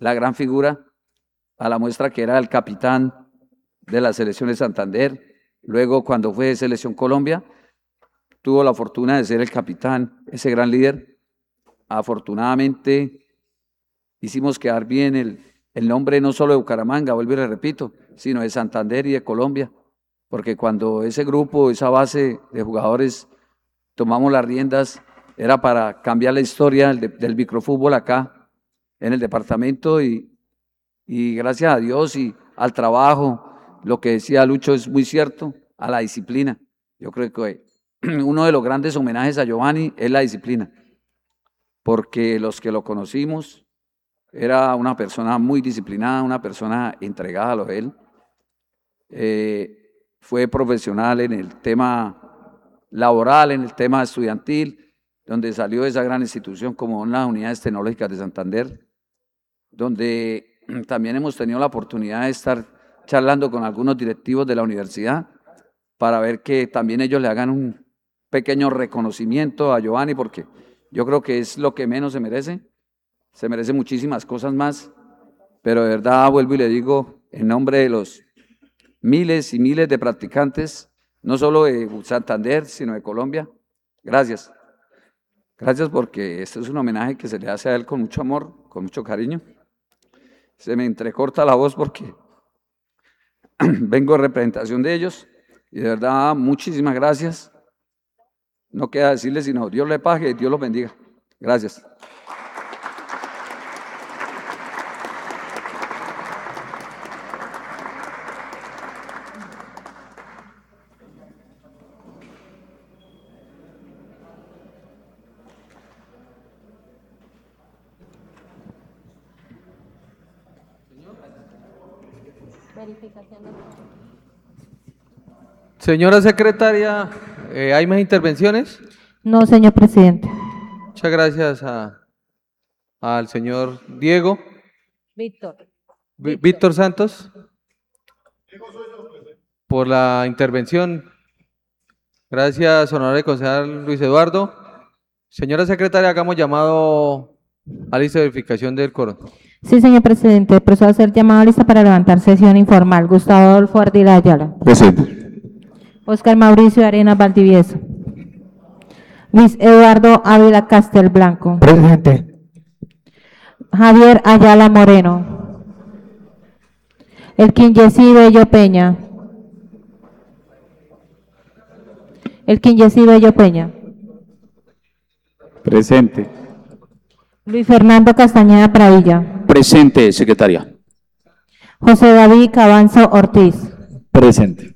la gran figura, a la muestra que era el capitán de la selección de Santander. Luego, cuando fue de Selección Colombia, tuvo la fortuna de ser el capitán, ese gran líder. Afortunadamente, hicimos quedar bien el, el nombre no solo de Bucaramanga, vuelvo y le repito, sino de Santander y de Colombia, porque cuando ese grupo, esa base de jugadores tomamos las riendas, era para cambiar la historia del, del microfútbol acá en el departamento y, y gracias a Dios y al trabajo, lo que decía Lucho es muy cierto, a la disciplina. Yo creo que uno de los grandes homenajes a Giovanni es la disciplina, porque los que lo conocimos, era una persona muy disciplinada, una persona entregada a lo de él. Eh, fue profesional en el tema laboral, en el tema estudiantil, donde salió de esa gran institución como las Unidades Tecnológicas de Santander, donde también hemos tenido la oportunidad de estar charlando con algunos directivos de la universidad para ver que también ellos le hagan un pequeño reconocimiento a Giovanni, porque yo creo que es lo que menos se merece. Se merece muchísimas cosas más, pero de verdad vuelvo y le digo, en nombre de los miles y miles de practicantes, no solo de Santander, sino de Colombia, gracias. Gracias porque este es un homenaje que se le hace a él con mucho amor, con mucho cariño. Se me entrecorta la voz porque vengo en representación de ellos y de verdad muchísimas gracias. No queda decirle sino Dios le pague y Dios los bendiga. Gracias. Señora secretaria, eh, ¿hay más intervenciones? No, señor presidente. Muchas gracias a, al señor Diego. Víctor. Víctor. Víctor Santos. Por la intervención. Gracias, honorable concejal Luis Eduardo. Señora secretaria, hagamos llamado a lista de verificación del quórum. Sí, señor presidente. Procedo a hacer llamado a lista para levantar sesión informal. Gustavo Adolfo Ardila Ayala. Presente. Oscar Mauricio Arenas Valdivieso. Luis Eduardo Ávila Castelblanco. Presente. Javier Ayala Moreno. Elkin Yesí Bello Peña. Elkin Yesí Bello Peña. Presente. Luis Fernando Castañeda Pradilla. Presente, secretaria. José David Cabanzo Ortiz. Presente.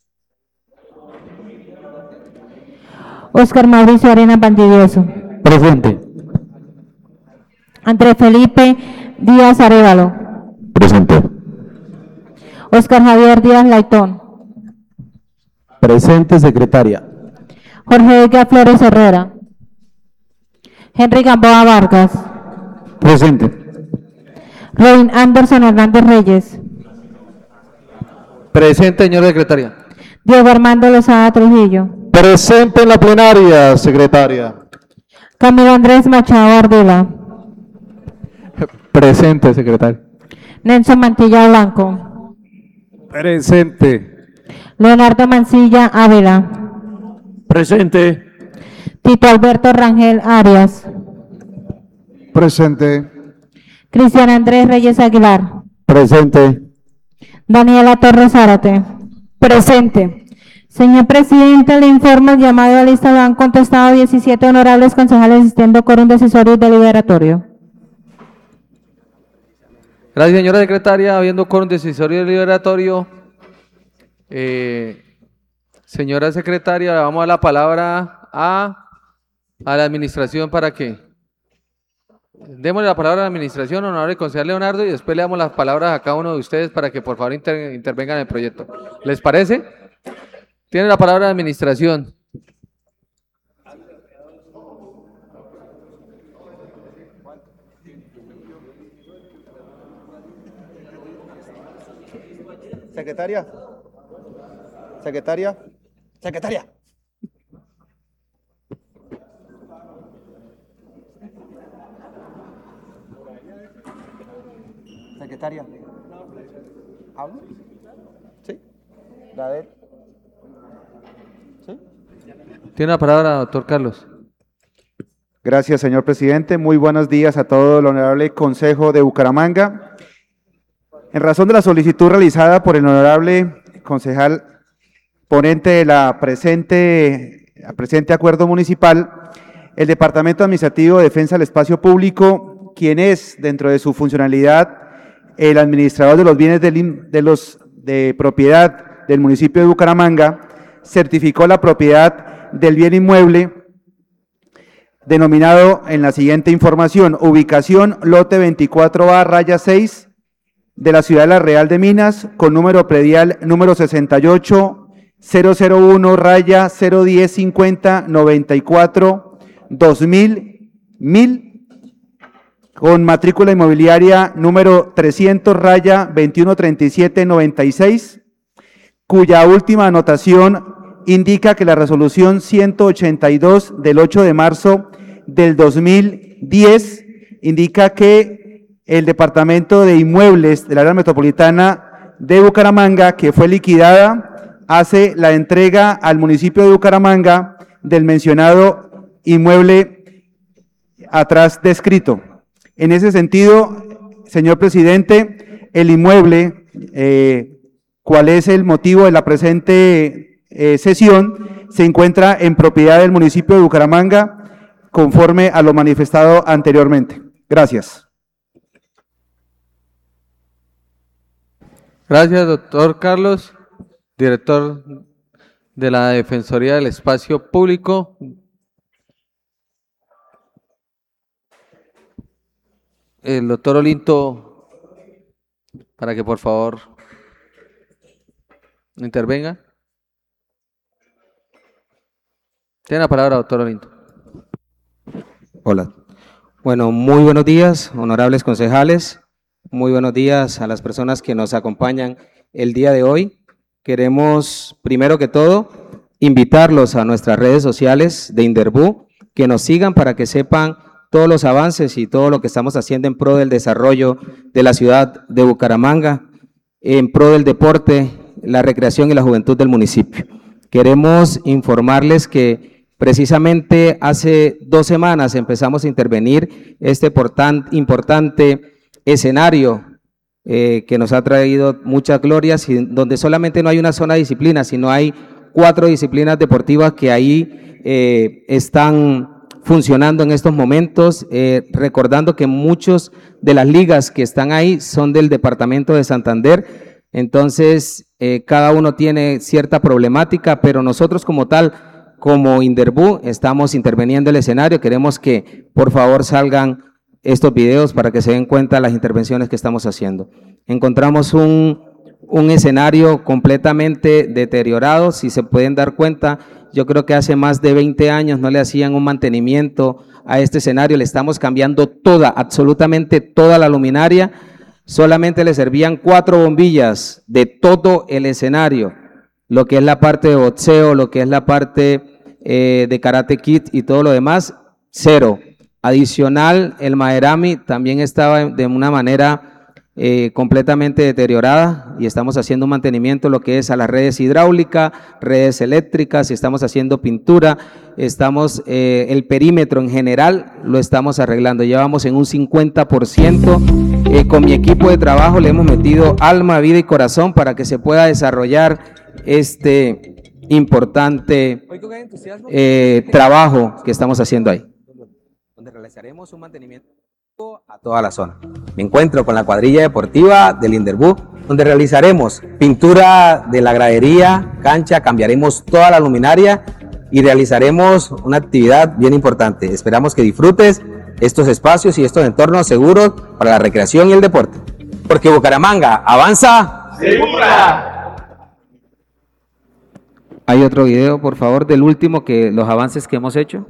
Oscar Mauricio Arenas Valdivieso. Presente. Andrés Felipe Díaz Arévalo. Presente. Oscar Javier Díaz Laitón. Presente, secretaria. Jorge Edgar Flores Herrera. Henry Gamboa Vargas. Presente. Robin Anderson Hernández Reyes. Presente, señora secretaria. Diego Armando Lozada Trujillo. Presente en la plenaria, secretaria. Camilo Andrés Machado Ardila. Presente, secretario. Nelson Mantilla Blanco. Presente. Leonardo Mancilla Ávila. Presente. Tito Alberto Rangel Arias. Presente. Cristian Andrés Reyes Aguilar. Presente. Daniela Torres Zárate. Presente. Señor presidente, le informo el llamado a lista lo han contestado diecisiete honorables concejales asistiendo quórum decisorio y deliberatorio. Gracias, señora secretaria. Habiendo quórum decisorio y deliberatorio, eh, señora secretaria, le vamos a dar la palabra a, a la administración para que démosle la palabra a la administración, honorable concejal Leonardo, y después le damos las palabras a cada uno de ustedes para que por favor inter, intervengan en el proyecto. ¿Les parece? Tiene la palabra la administración. Secretaria. Secretaria. Secretaria. Secretaria. ¿Hablo? ¿Sí? David. ¿Sí? Tiene la palabra, doctor Carlos. Gracias, señor presidente. Muy buenos días a todo el honorable Consejo de Bucaramanga. En razón de la solicitud realizada por el honorable concejal ponente de la presente, la presente acuerdo municipal, el Departamento Administrativo de Defensa del Espacio Público, quien es, dentro de su funcionalidad, el administrador de los bienes del, de, los, de propiedad del municipio de Bucaramanga, certificó la propiedad del bien inmueble denominado en la siguiente información: ubicación lote veinticuatro A raya seis de la ciudad de La Real de Minas, con número predial número sesenta y ocho cero cero uno raya cero diez cincuenta noventa y cuatro dos mil mil, con matrícula inmobiliaria número trescientos raya veintiuno treinta y siete noventa y seis, cuya última anotación indica que la resolución ciento ochenta y dos del ocho de marzo del dos mil diez indica que el Departamento de Inmuebles del área metropolitana de Bucaramanga, que fue liquidada, hace la entrega al municipio de Bucaramanga del mencionado inmueble atrás descrito. En ese sentido, señor presidente, el inmueble, eh, ¿cuál es el motivo de la presente Eh, sesión? Se encuentra en propiedad del municipio de Bucaramanga, conforme a lo manifestado anteriormente. Gracias. Gracias, doctor Carlos, director de la Defensoría del Espacio Público. El doctor Olinto, para que por favor intervenga. Tiene la palabra, doctor Olinto. Hola. Bueno, muy buenos días, honorables concejales. Muy buenos días a las personas que nos acompañan el día de hoy. Queremos, primero que todo, invitarlos a nuestras redes sociales de Inderbú, que nos sigan para que sepan todos los avances y todo lo que estamos haciendo en pro del desarrollo de la ciudad de Bucaramanga, en pro del deporte, la recreación y la juventud del municipio. Queremos informarles que precisamente hace dos semanas empezamos a intervenir este importante escenario eh, que nos ha traído muchas glorias, y donde solamente no hay una zona de disciplina, sino hay cuatro disciplinas deportivas que ahí eh, están funcionando en estos momentos, eh, recordando que muchos de las ligas que están ahí son del departamento de Santander. Entonces, eh, cada uno tiene cierta problemática, pero nosotros como tal, como Inderbú, estamos interviniendo el escenario. Queremos que por favor salgan estos videos para que se den cuenta de las intervenciones que estamos haciendo. Encontramos un, un escenario completamente deteriorado. Si se pueden dar cuenta, yo creo que hace más de veinte años no le hacían un mantenimiento a este escenario. Le estamos cambiando toda, absolutamente toda la luminaria. Solamente le servían cuatro bombillas de todo el escenario, lo que es la parte de boxeo, lo que es la parte eh, de Karate Kid y todo lo demás, cero. Adicional, el Maerami también estaba de una manera eh, completamente deteriorada, y estamos haciendo un mantenimiento lo que es a las redes hidráulicas, redes eléctricas, y estamos haciendo pintura, estamos, eh, el perímetro en general lo estamos arreglando, llevamos en un cincuenta por ciento. Eh, con mi equipo de trabajo le hemos metido alma, vida y corazón para que se pueda desarrollar este importante eh, trabajo que estamos haciendo ahí. Donde realizaremos un mantenimiento a toda la zona. Me encuentro con la cuadrilla deportiva del Inderbú, donde realizaremos pintura de la gradería, cancha, cambiaremos toda la luminaria y realizaremos una actividad bien importante. Esperamos que disfrutes estos espacios y estos entornos seguros para la recreación y el deporte. Porque Bucaramanga avanza segura. Hay otro video, por favor, del último, que los avances que hemos hecho.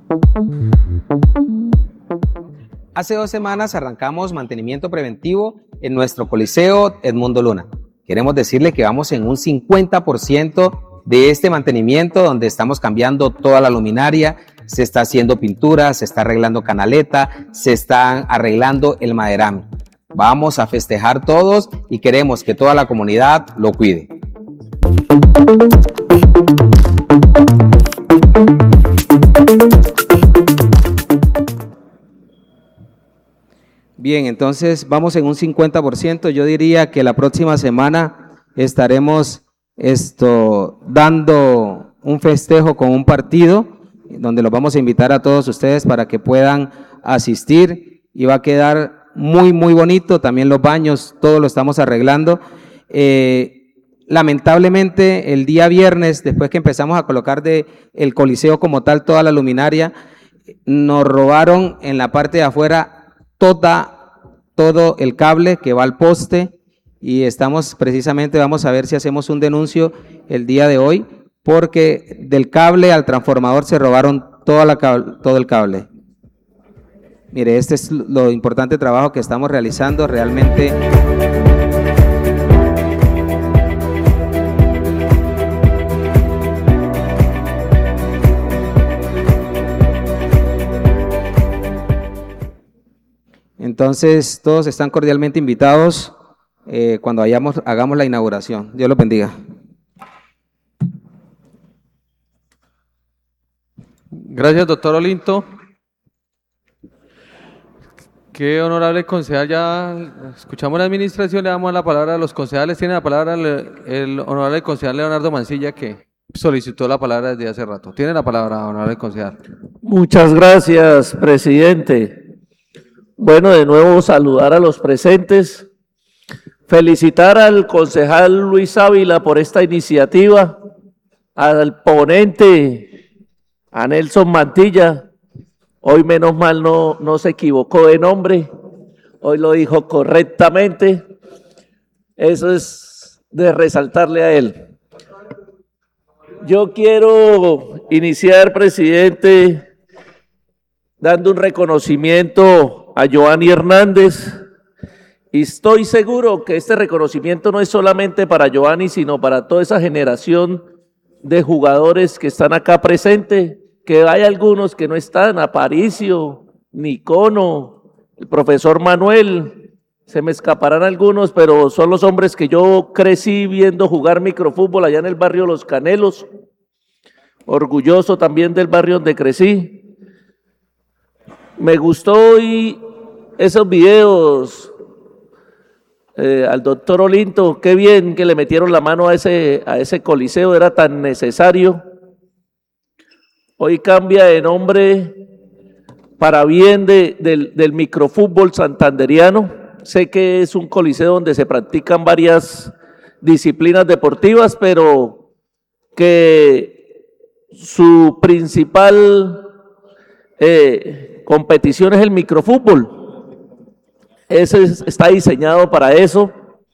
Hace dos semanas arrancamos mantenimiento preventivo en nuestro Coliseo Edmundo Luna. Queremos decirle que vamos en un cincuenta por ciento de este mantenimiento, donde estamos cambiando toda la luminaria, se está haciendo pintura, se está arreglando canaleta, se está arreglando el maderame. Vamos a festejar todos y queremos que toda la comunidad lo cuide. Bien, entonces vamos en un cincuenta por ciento. Yo diría que la próxima semana estaremos esto, dando un festejo con un partido, donde los vamos a invitar a todos ustedes para que puedan asistir, y va a quedar muy, muy bonito. También los baños, todo lo estamos arreglando. Eh, lamentablemente, el día viernes, después que empezamos a colocar de el Coliseo como tal, toda la luminaria, nos robaron en la parte de afuera toda, todo el cable que va al poste, y estamos precisamente, vamos a ver si hacemos un denuncio el día de hoy, porque del cable al transformador se robaron toda la cable, todo el cable. Mire, este es lo importante trabajo que estamos realizando realmente. Entonces, todos están cordialmente invitados eh, cuando hayamos, hagamos la inauguración. Dios los bendiga. Gracias, doctor Olinto. Qué honorable concejal, ya escuchamos la administración, le damos la palabra a los concejales. Tiene la palabra el, el honorable concejal Leonardo Mancilla, que solicitó la palabra desde hace rato. Tiene la palabra, honorable concejal. Muchas gracias, presidente. Bueno, de nuevo saludar a los presentes, felicitar al concejal Luis Ávila por esta iniciativa, al ponente, a Nelson Mantilla. Hoy menos mal no, no se equivocó de nombre, hoy lo dijo correctamente. Eso es de resaltarle a él. Yo quiero iniciar, presidente, dando un reconocimiento a Giovanni Hernández, y estoy seguro que este reconocimiento no es solamente para Giovanni, sino para toda esa generación de jugadores que están acá presentes, que hay algunos que no están, Aparicio, Nicono, el profesor Manuel, se me escaparán algunos, pero son los hombres que yo crecí viendo jugar microfútbol allá en el barrio Los Canelos, orgulloso también del barrio donde crecí. Me gustó y esos videos eh, al doctor Olinto, qué bien que le metieron la mano a ese, a ese coliseo, era tan necesario. Hoy cambia de nombre para bien de, del, del microfútbol santanderiano. Sé que es un coliseo donde se practican varias disciplinas deportivas, pero que su principal eh, competición es el microfútbol. Ese es, está diseñado para eso.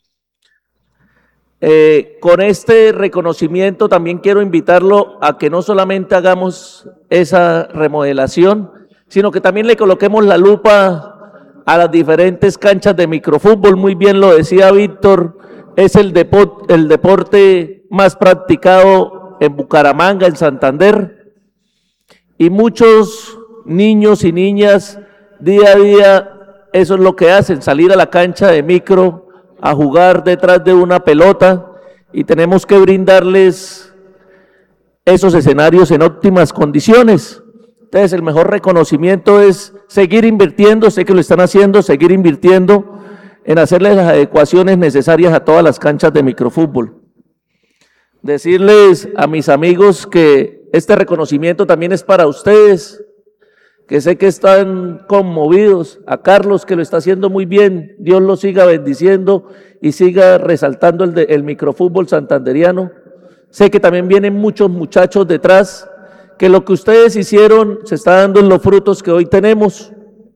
Eh, con este reconocimiento también quiero invitarlo a que no solamente hagamos esa remodelación, sino que también le coloquemos la lupa a las diferentes canchas de microfútbol. Muy bien lo decía Víctor, es el, depo el deporte más practicado en Bucaramanga, en Santander, y muchos niños y niñas día a día eso es lo que hacen, salir a la cancha de micro a jugar detrás de una pelota, y tenemos que brindarles esos escenarios en óptimas condiciones. Entonces el mejor reconocimiento es seguir invirtiendo, sé que lo están haciendo, seguir invirtiendo en hacerles las adecuaciones necesarias a todas las canchas de microfútbol. Decirles a mis amigos que este reconocimiento también es para ustedes, que sé que están conmovidos, a Carlos que lo está haciendo muy bien, Dios lo siga bendiciendo y siga resaltando el, de, el microfútbol santanderiano. Sé que también vienen muchos muchachos detrás, que lo que ustedes hicieron se está dando en los frutos que hoy tenemos.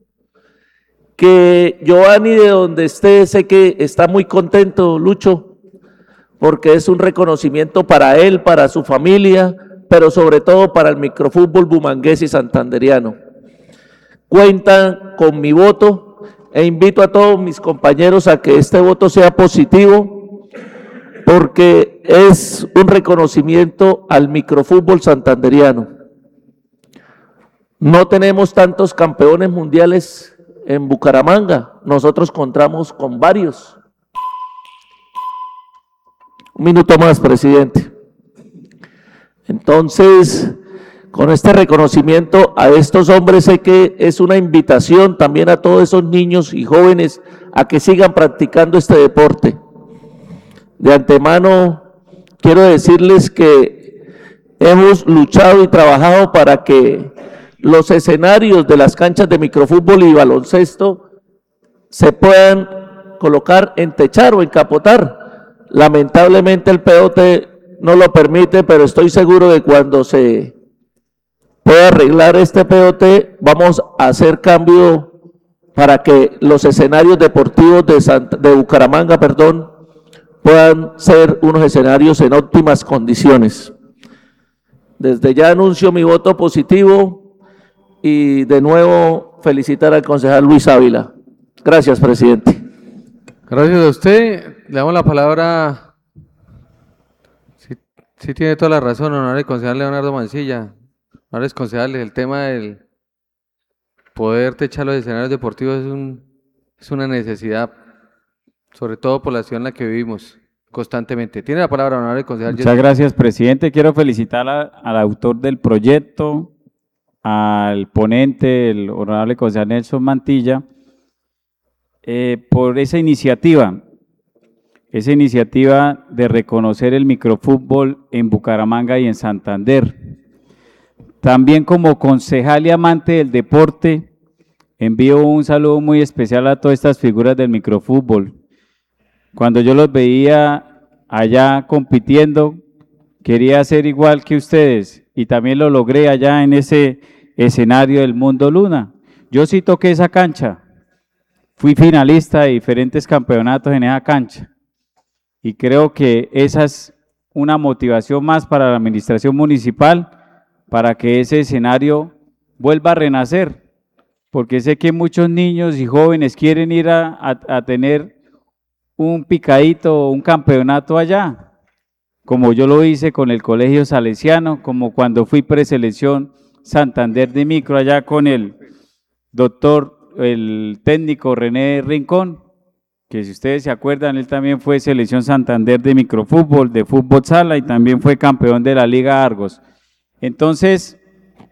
Que Giovanni, de donde esté, sé que está muy contento, Lucho, porque es un reconocimiento para él, para su familia, pero sobre todo para el microfútbol bumangués y santanderiano. Cuentan con mi voto e invito a todos mis compañeros a que este voto sea positivo, porque es un reconocimiento al microfútbol santanderiano. No tenemos tantos campeones mundiales en Bucaramanga, nosotros contamos con varios. Un minuto más, presidente. Entonces, con este reconocimiento a estos hombres, sé que es una invitación también a todos esos niños y jóvenes a que sigan practicando este deporte. De antemano, quiero decirles que hemos luchado y trabajado para que los escenarios de las canchas de microfútbol y baloncesto se puedan colocar en techar o encapotar. Lamentablemente el P O T no lo permite, pero estoy seguro de cuando se pueda arreglar este P O T, vamos a hacer cambio para que los escenarios deportivos de, Santa, de Bucaramanga, perdón, puedan ser unos escenarios en óptimas condiciones. Desde ya anuncio mi voto positivo y de nuevo felicitar al concejal Luis Ávila. Gracias, presidente. Gracias a usted. Le damos la palabra. Sí, sí tiene toda la razón, honorable concejal Leonardo Mancilla. Honorables concejales, el tema del poder techar los escenarios deportivos es, un, es una necesidad, sobre todo por la ciudad en la que vivimos constantemente. Tiene la palabra, honorable concejal. Muchas gracias, presidente. Quiero felicitar a, al autor del proyecto, al ponente, el honorable concejal Nelson Mantilla, eh, por esa iniciativa, esa iniciativa de reconocer el microfútbol en Bucaramanga y en Santander. También como concejal y amante del deporte, envío un saludo muy especial a todas estas figuras del microfútbol. Cuando yo los veía allá compitiendo, quería ser igual que ustedes y también lo logré allá en ese escenario del Mundo Luna. Yo sí toqué esa cancha, fui finalista de diferentes campeonatos en esa cancha y creo que esa es una motivación más para la administración municipal para que ese escenario vuelva a renacer, porque sé que muchos niños y jóvenes quieren ir a, a, a tener un picadito o un campeonato allá, como yo lo hice con el Colegio Salesiano, como cuando fui preselección Santander de micro allá con el doctor, el técnico René Rincón, que si ustedes se acuerdan, él también fue selección Santander de microfútbol, de fútbol sala y también fue campeón de la Liga Argos. Entonces,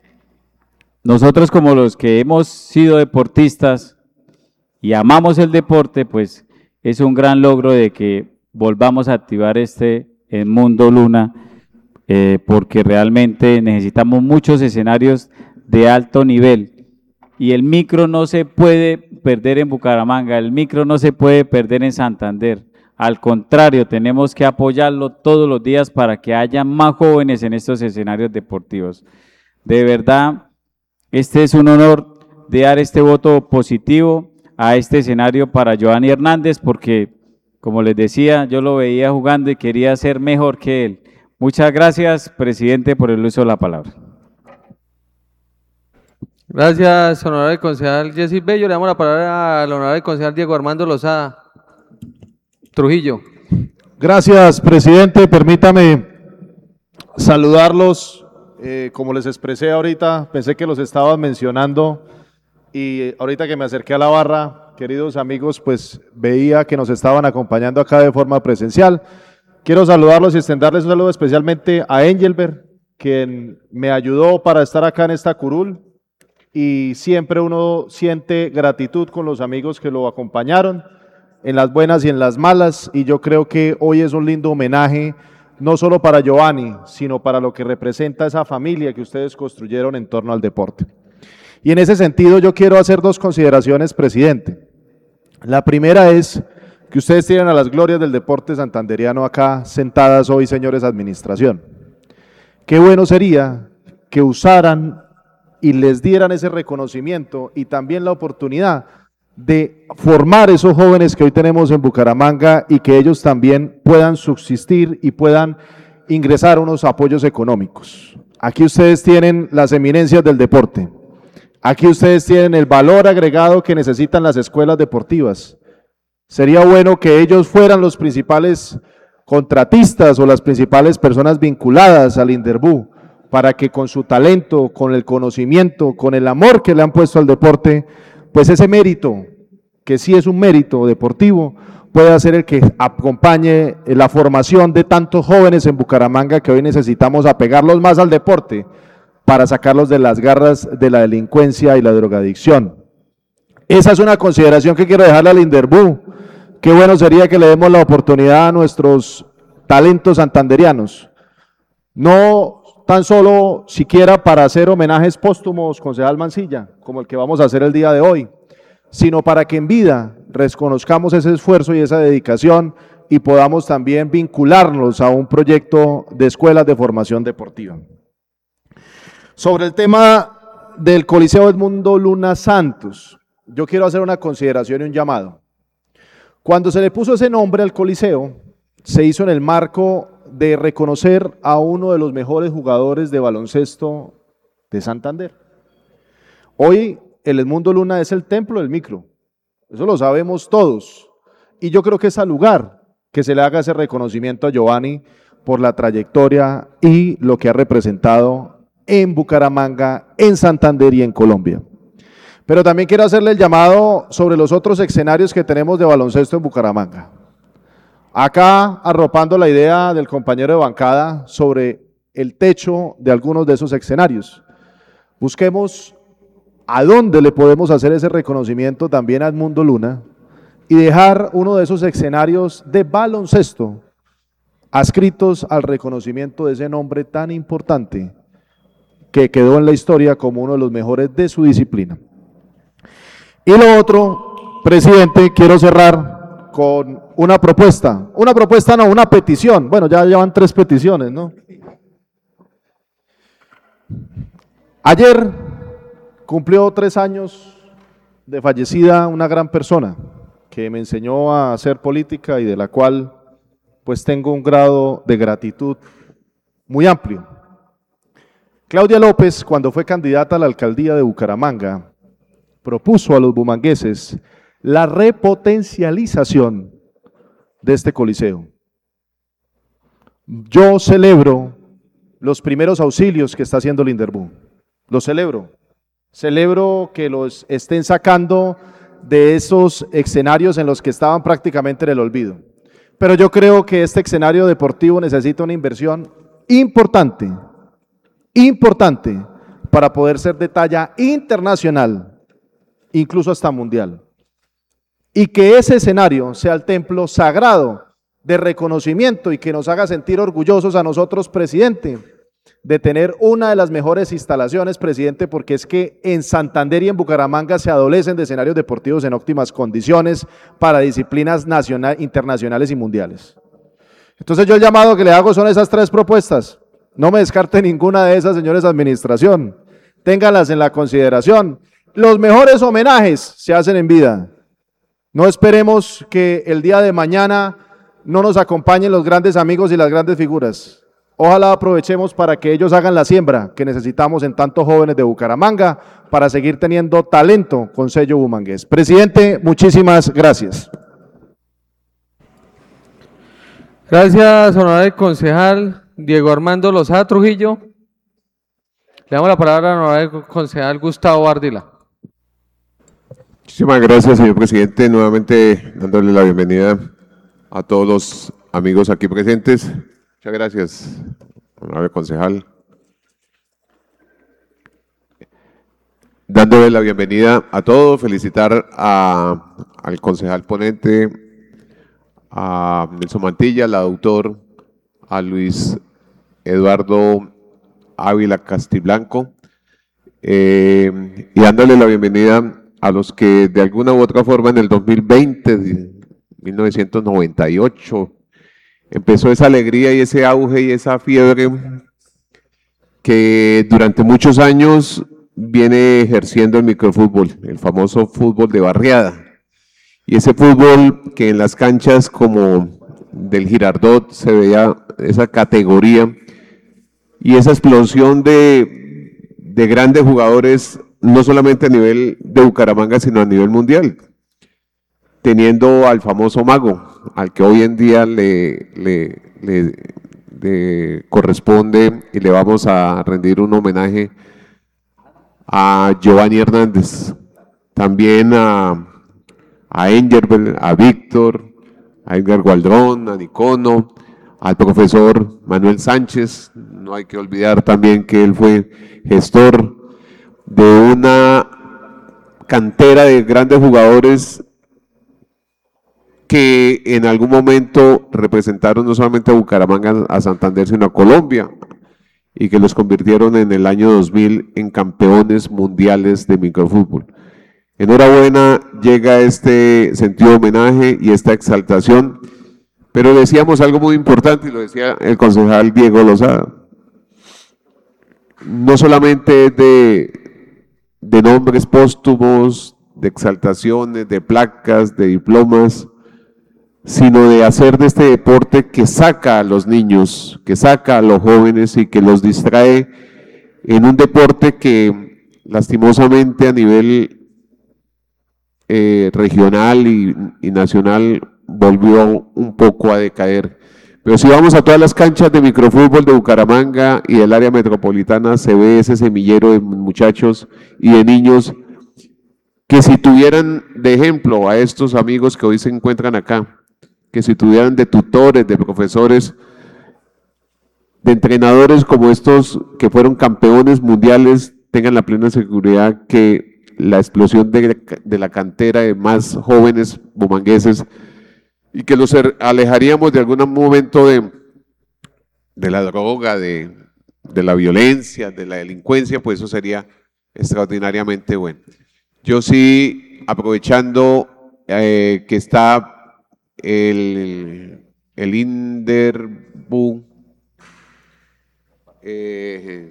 nosotros como los que hemos sido deportistas y amamos el deporte, pues es un gran logro de que volvamos a activar este el Mundo Luna, eh, porque realmente necesitamos muchos escenarios de alto nivel y el micro no se puede perder en Bucaramanga, el micro no se puede perder en Santander. Al contrario, tenemos que apoyarlo todos los días para que haya más jóvenes en estos escenarios deportivos. De verdad, este es un honor de dar este voto positivo a este escenario para Giovanni Hernández, porque, como les decía, yo lo veía jugando y quería ser mejor que él. Muchas gracias, presidente, por el uso de la palabra. Gracias, honorable concejal Jessy Bello. Le damos la palabra al honorable concejal Diego Armando Lozada Trujillo. Gracias, presidente. Permítame saludarlos. Eh, como les expresé ahorita, pensé que los estabas mencionando y ahorita que me acerqué a la barra, queridos amigos, pues veía que nos estaban acompañando acá de forma presencial. Quiero saludarlos y extenderles un saludo especialmente a Engelbert, quien me ayudó para estar acá en esta curul, y siempre uno siente gratitud con los amigos que lo acompañaron, en las buenas y en las malas, y yo creo que hoy es un lindo homenaje, no solo para Giovanni, sino para lo que representa esa familia que ustedes construyeron en torno al deporte. Y en ese sentido yo quiero hacer dos consideraciones, presidente. La primera es que ustedes tienen a las glorias del deporte santanderiano acá sentadas hoy, señores administración. Qué bueno sería que usaran y les dieran ese reconocimiento y también la oportunidad de formar esos jóvenes que hoy tenemos en Bucaramanga y que ellos también puedan subsistir y puedan ingresar unos apoyos económicos. Aquí ustedes tienen las eminencias del deporte, Aquí ustedes tienen el valor agregado que necesitan las escuelas deportivas. Sería bueno que ellos fueran los principales contratistas o las principales personas vinculadas al Inderbú, para que con su talento, con el conocimiento, con el amor que le han puesto al deporte, pues ese mérito, que sí es un mérito deportivo, pueda ser el que acompañe la formación de tantos jóvenes en Bucaramanga que hoy necesitamos apegarlos más al deporte para sacarlos de las garras de la delincuencia y la drogadicción. Esa es una consideración que quiero dejarle al Inderbú. Qué bueno sería que le demos la oportunidad a nuestros talentos santanderianos, no tan solo siquiera para hacer homenajes póstumos, concejal Mancilla, como el que vamos a hacer el día de hoy, sino para que en vida reconozcamos ese esfuerzo y esa dedicación y podamos también vincularnos a un proyecto de escuelas de formación deportiva. Sobre el tema del Coliseo Edmundo Luna Santos, yo quiero hacer una consideración y un llamado. Cuando se le puso ese nombre al Coliseo, se hizo en el marco de reconocer a uno de los mejores jugadores de baloncesto de Santander. Hoy el Edmundo Luna es el templo del micro, eso lo sabemos todos, y yo creo que es al lugar que se le haga ese reconocimiento a Giovanni por la trayectoria y lo que ha representado en Bucaramanga, en Santander y en Colombia. Pero también quiero hacerle el llamado sobre los otros escenarios que tenemos de baloncesto en Bucaramanga. Acá arropando la idea del compañero de bancada sobre el techo de algunos de esos escenarios. Busquemos a dónde le podemos hacer ese reconocimiento también a Edmundo Luna y dejar uno de esos escenarios de baloncesto adscritos al reconocimiento de ese nombre tan importante que quedó en la historia como uno de los mejores de su disciplina. Y lo otro, presidente, quiero cerrar con una propuesta, una propuesta no, una petición, bueno, ya llevan tres peticiones, ¿no? Ayer cumplió tres años de fallecida una gran persona que me enseñó a hacer política y de la cual pues tengo un grado de gratitud muy amplio. Claudia López, cuando fue candidata a la alcaldía de Bucaramanga, propuso a los bumangueses la repotencialización de este coliseo. Yo celebro los primeros auxilios que está haciendo el Inderbú, los celebro, celebro que los estén sacando de esos escenarios en los que estaban prácticamente en el olvido, pero yo creo que este escenario deportivo necesita una inversión importante, importante para poder ser de talla internacional, incluso hasta mundial, y que ese escenario sea el templo sagrado de reconocimiento y que nos haga sentir orgullosos a nosotros, presidente, de tener una de las mejores instalaciones, presidente, porque es que en Santander y en Bucaramanga se adolecen de escenarios deportivos en óptimas condiciones para disciplinas nacional, internacionales y mundiales. Entonces yo el llamado que le hago son esas tres propuestas. No me descarte ninguna de esas, señores de administración. Ténganlas en la consideración. Los mejores homenajes se hacen en vida. No esperemos que el día de mañana no nos acompañen los grandes amigos y las grandes figuras. Ojalá aprovechemos para que ellos hagan la siembra que necesitamos en tantos jóvenes de Bucaramanga para seguir teniendo talento con sello bumangués. Presidente, muchísimas gracias. Gracias, honorable concejal Diego Armando Lozada Trujillo. Le damos la palabra al honorable concejal Gustavo Ardila. Muchísimas gracias, señor presidente. Nuevamente dándole la bienvenida a todos los amigos aquí presentes. Muchas gracias, honorable concejal. Dándole la bienvenida a todos, felicitar a, al concejal ponente, a Nelson Mantilla, al autor, a Luis Eduardo Ávila Castiblanco, eh, y dándole la bienvenida a los que de alguna u otra forma en el dos mil veinte, mil novecientos noventa y ocho, empezó esa alegría y ese auge y esa fiebre que durante muchos años viene ejerciendo el microfútbol, el famoso fútbol de barriada. Y ese fútbol que en las canchas como del Girardot se veía esa categoría y esa explosión de, de grandes jugadores no solamente a nivel de Bucaramanga, sino a nivel mundial, teniendo al famoso mago, al que hoy en día le, le, le, le corresponde y le vamos a rendir un homenaje a Giovanni Hernández, también a, a Engerbel, a Víctor, a Edgar Gualdrón, a Nicono, al profesor Manuel Sánchez. No hay que olvidar también que él fue gestor de una cantera de grandes jugadores que en algún momento representaron no solamente a Bucaramanga, a Santander, sino a Colombia, y que los convirtieron en el año dos mil en campeones mundiales de microfútbol. Enhorabuena, llega este sentido de homenaje y esta exaltación, pero decíamos algo muy importante, y lo decía el concejal Diego Lozada, no solamente es de, de nombres póstumos, de exaltaciones, de placas, de diplomas, sino de hacer de este deporte que saca a los niños, que saca a los jóvenes y que los distrae en un deporte que lastimosamente a nivel eh, regional y, y nacional volvió un poco a decaer. Pero si vamos a todas las canchas de microfútbol de Bucaramanga y del área metropolitana, se ve ese semillero de muchachos y de niños que si tuvieran de ejemplo a estos amigos que hoy se encuentran acá, que si tuvieran de tutores, de profesores, de entrenadores como estos que fueron campeones mundiales, tengan la plena seguridad que la explosión de, de la cantera de más jóvenes bumangueses y que los alejaríamos de algún momento de, de la droga, de, de la violencia, de la delincuencia, pues eso sería extraordinariamente bueno. Yo sí, aprovechando eh, que está el, el Inderbu, eh,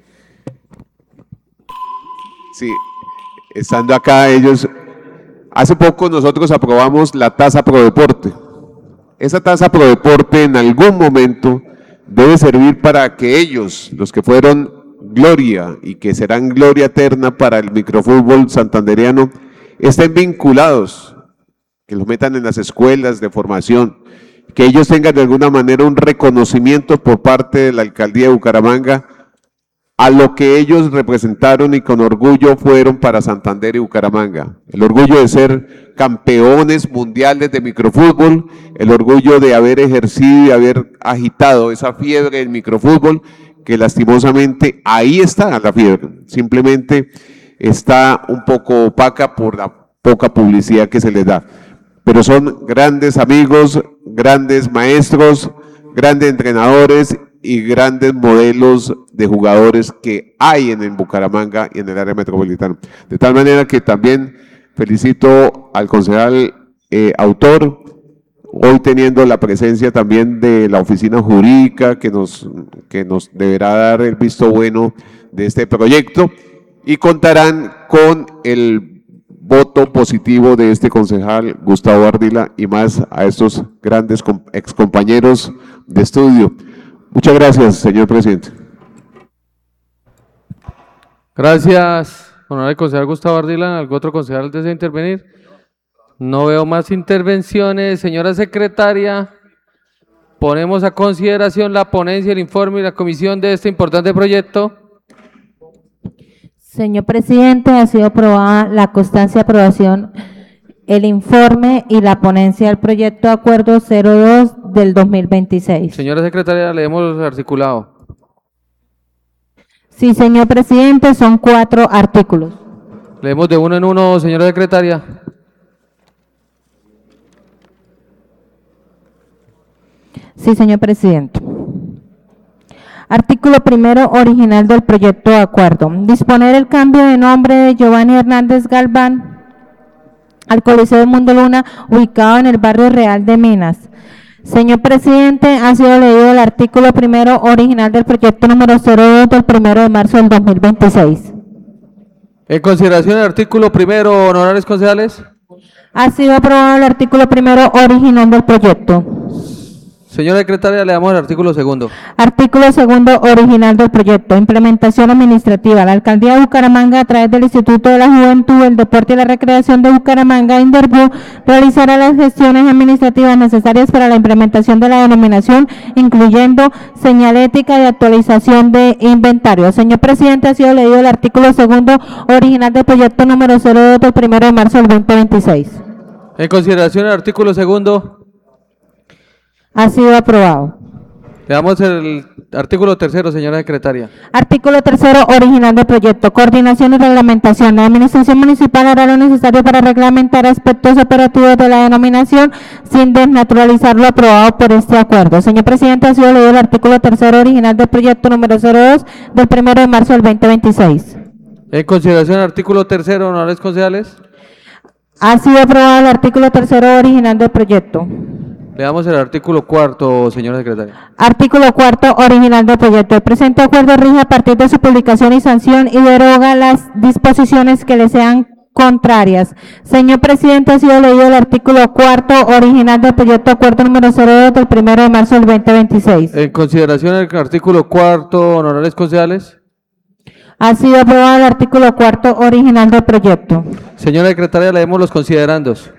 sí, estando acá ellos, hace poco nosotros aprobamos la tasa Prodeporte. Esa tasa Prodeporte en algún momento debe servir para que ellos, los que fueron gloria y que serán gloria eterna para el microfútbol santandereano, estén vinculados, que los metan en las escuelas de formación, que ellos tengan de alguna manera un reconocimiento por parte de la alcaldía de Bucaramanga a lo que ellos representaron y con orgullo fueron para Santander y Bucaramanga. El orgullo de ser campeones mundiales de microfútbol, el orgullo de haber ejercido y haber agitado esa fiebre del microfútbol, que lastimosamente ahí está la fiebre, simplemente está un poco opaca por la poca publicidad que se les da. Pero son grandes amigos, grandes maestros, grandes entrenadores y grandes modelos de jugadores que hay en el Bucaramanga y en el área metropolitana. De tal manera que también felicito al concejal eh, autor, hoy teniendo la presencia también de la oficina jurídica que nos, que nos deberá dar el visto bueno de este proyecto y contarán con el voto positivo de este concejal Gustavo Ardila y más a estos grandes excompañeros de estudio. Muchas gracias, señor presidente. Gracias, honorable concejal Gustavo Ardila. ¿Algún otro concejal desea intervenir? No veo más intervenciones. Señora secretaria, ponemos a consideración la ponencia, el informe y la comisión de este importante proyecto. Señor presidente, ha sido aprobada la constancia de aprobación, el informe y la ponencia del proyecto de acuerdo cero dos del dos mil veintiséis. Señora secretaria, leemos los articulados. Sí, señor presidente, son cuatro artículos. Leemos de uno en uno, señora secretaria. Sí, señor presidente. Artículo primero original del proyecto de acuerdo. Disponer el cambio de nombre de Giovanni Hernández Galván al Coliseo de Mundo Luna, ubicado en el barrio Real de Minas. Señor presidente, ha sido leído el artículo primero original del proyecto número cero dos del primero de marzo del dos mil veintiséis. En consideración del artículo primero, honorables concejales. Ha sido aprobado el artículo primero original del proyecto. Señora secretaria, le damos el artículo segundo. Artículo segundo original del proyecto. Implementación administrativa. La Alcaldía de Bucaramanga, a través del Instituto de la Juventud, el Deporte y la Recreación de Bucaramanga, Inderbu, realizará las gestiones administrativas necesarias para la implementación de la denominación, incluyendo señalética y actualización de inventario. Señor presidente, ha sido leído el artículo segundo original del proyecto número cero dos del primero de marzo del veinte veintiséis. En consideración el artículo segundo. Ha sido aprobado. Le damos el artículo tercero, señora secretaria. Artículo tercero original del proyecto. Coordinación y reglamentación. La administración municipal hará lo necesario para reglamentar aspectos operativos de la denominación sin desnaturalizar lo aprobado por este acuerdo. Señor presidente, ha sido leído el artículo tercero original del proyecto número cero dos del primero de marzo del veinte veintiséis. En consideración el artículo tercero, honorables concejales. Ha sido aprobado el artículo tercero original del proyecto. Le damos el artículo cuarto, señora secretaria. Artículo cuarto original del proyecto. El presente acuerdo rige a partir de su publicación y sanción y deroga las disposiciones que le sean contrarias. Señor presidente, ha sido leído el artículo cuarto original del proyecto acuerdo número cero dos del primero de marzo del veinte veintiséis. En consideración el artículo cuarto, honorables concejales. Ha sido aprobado el artículo cuarto original del proyecto. Señora secretaria, leemos los considerandos.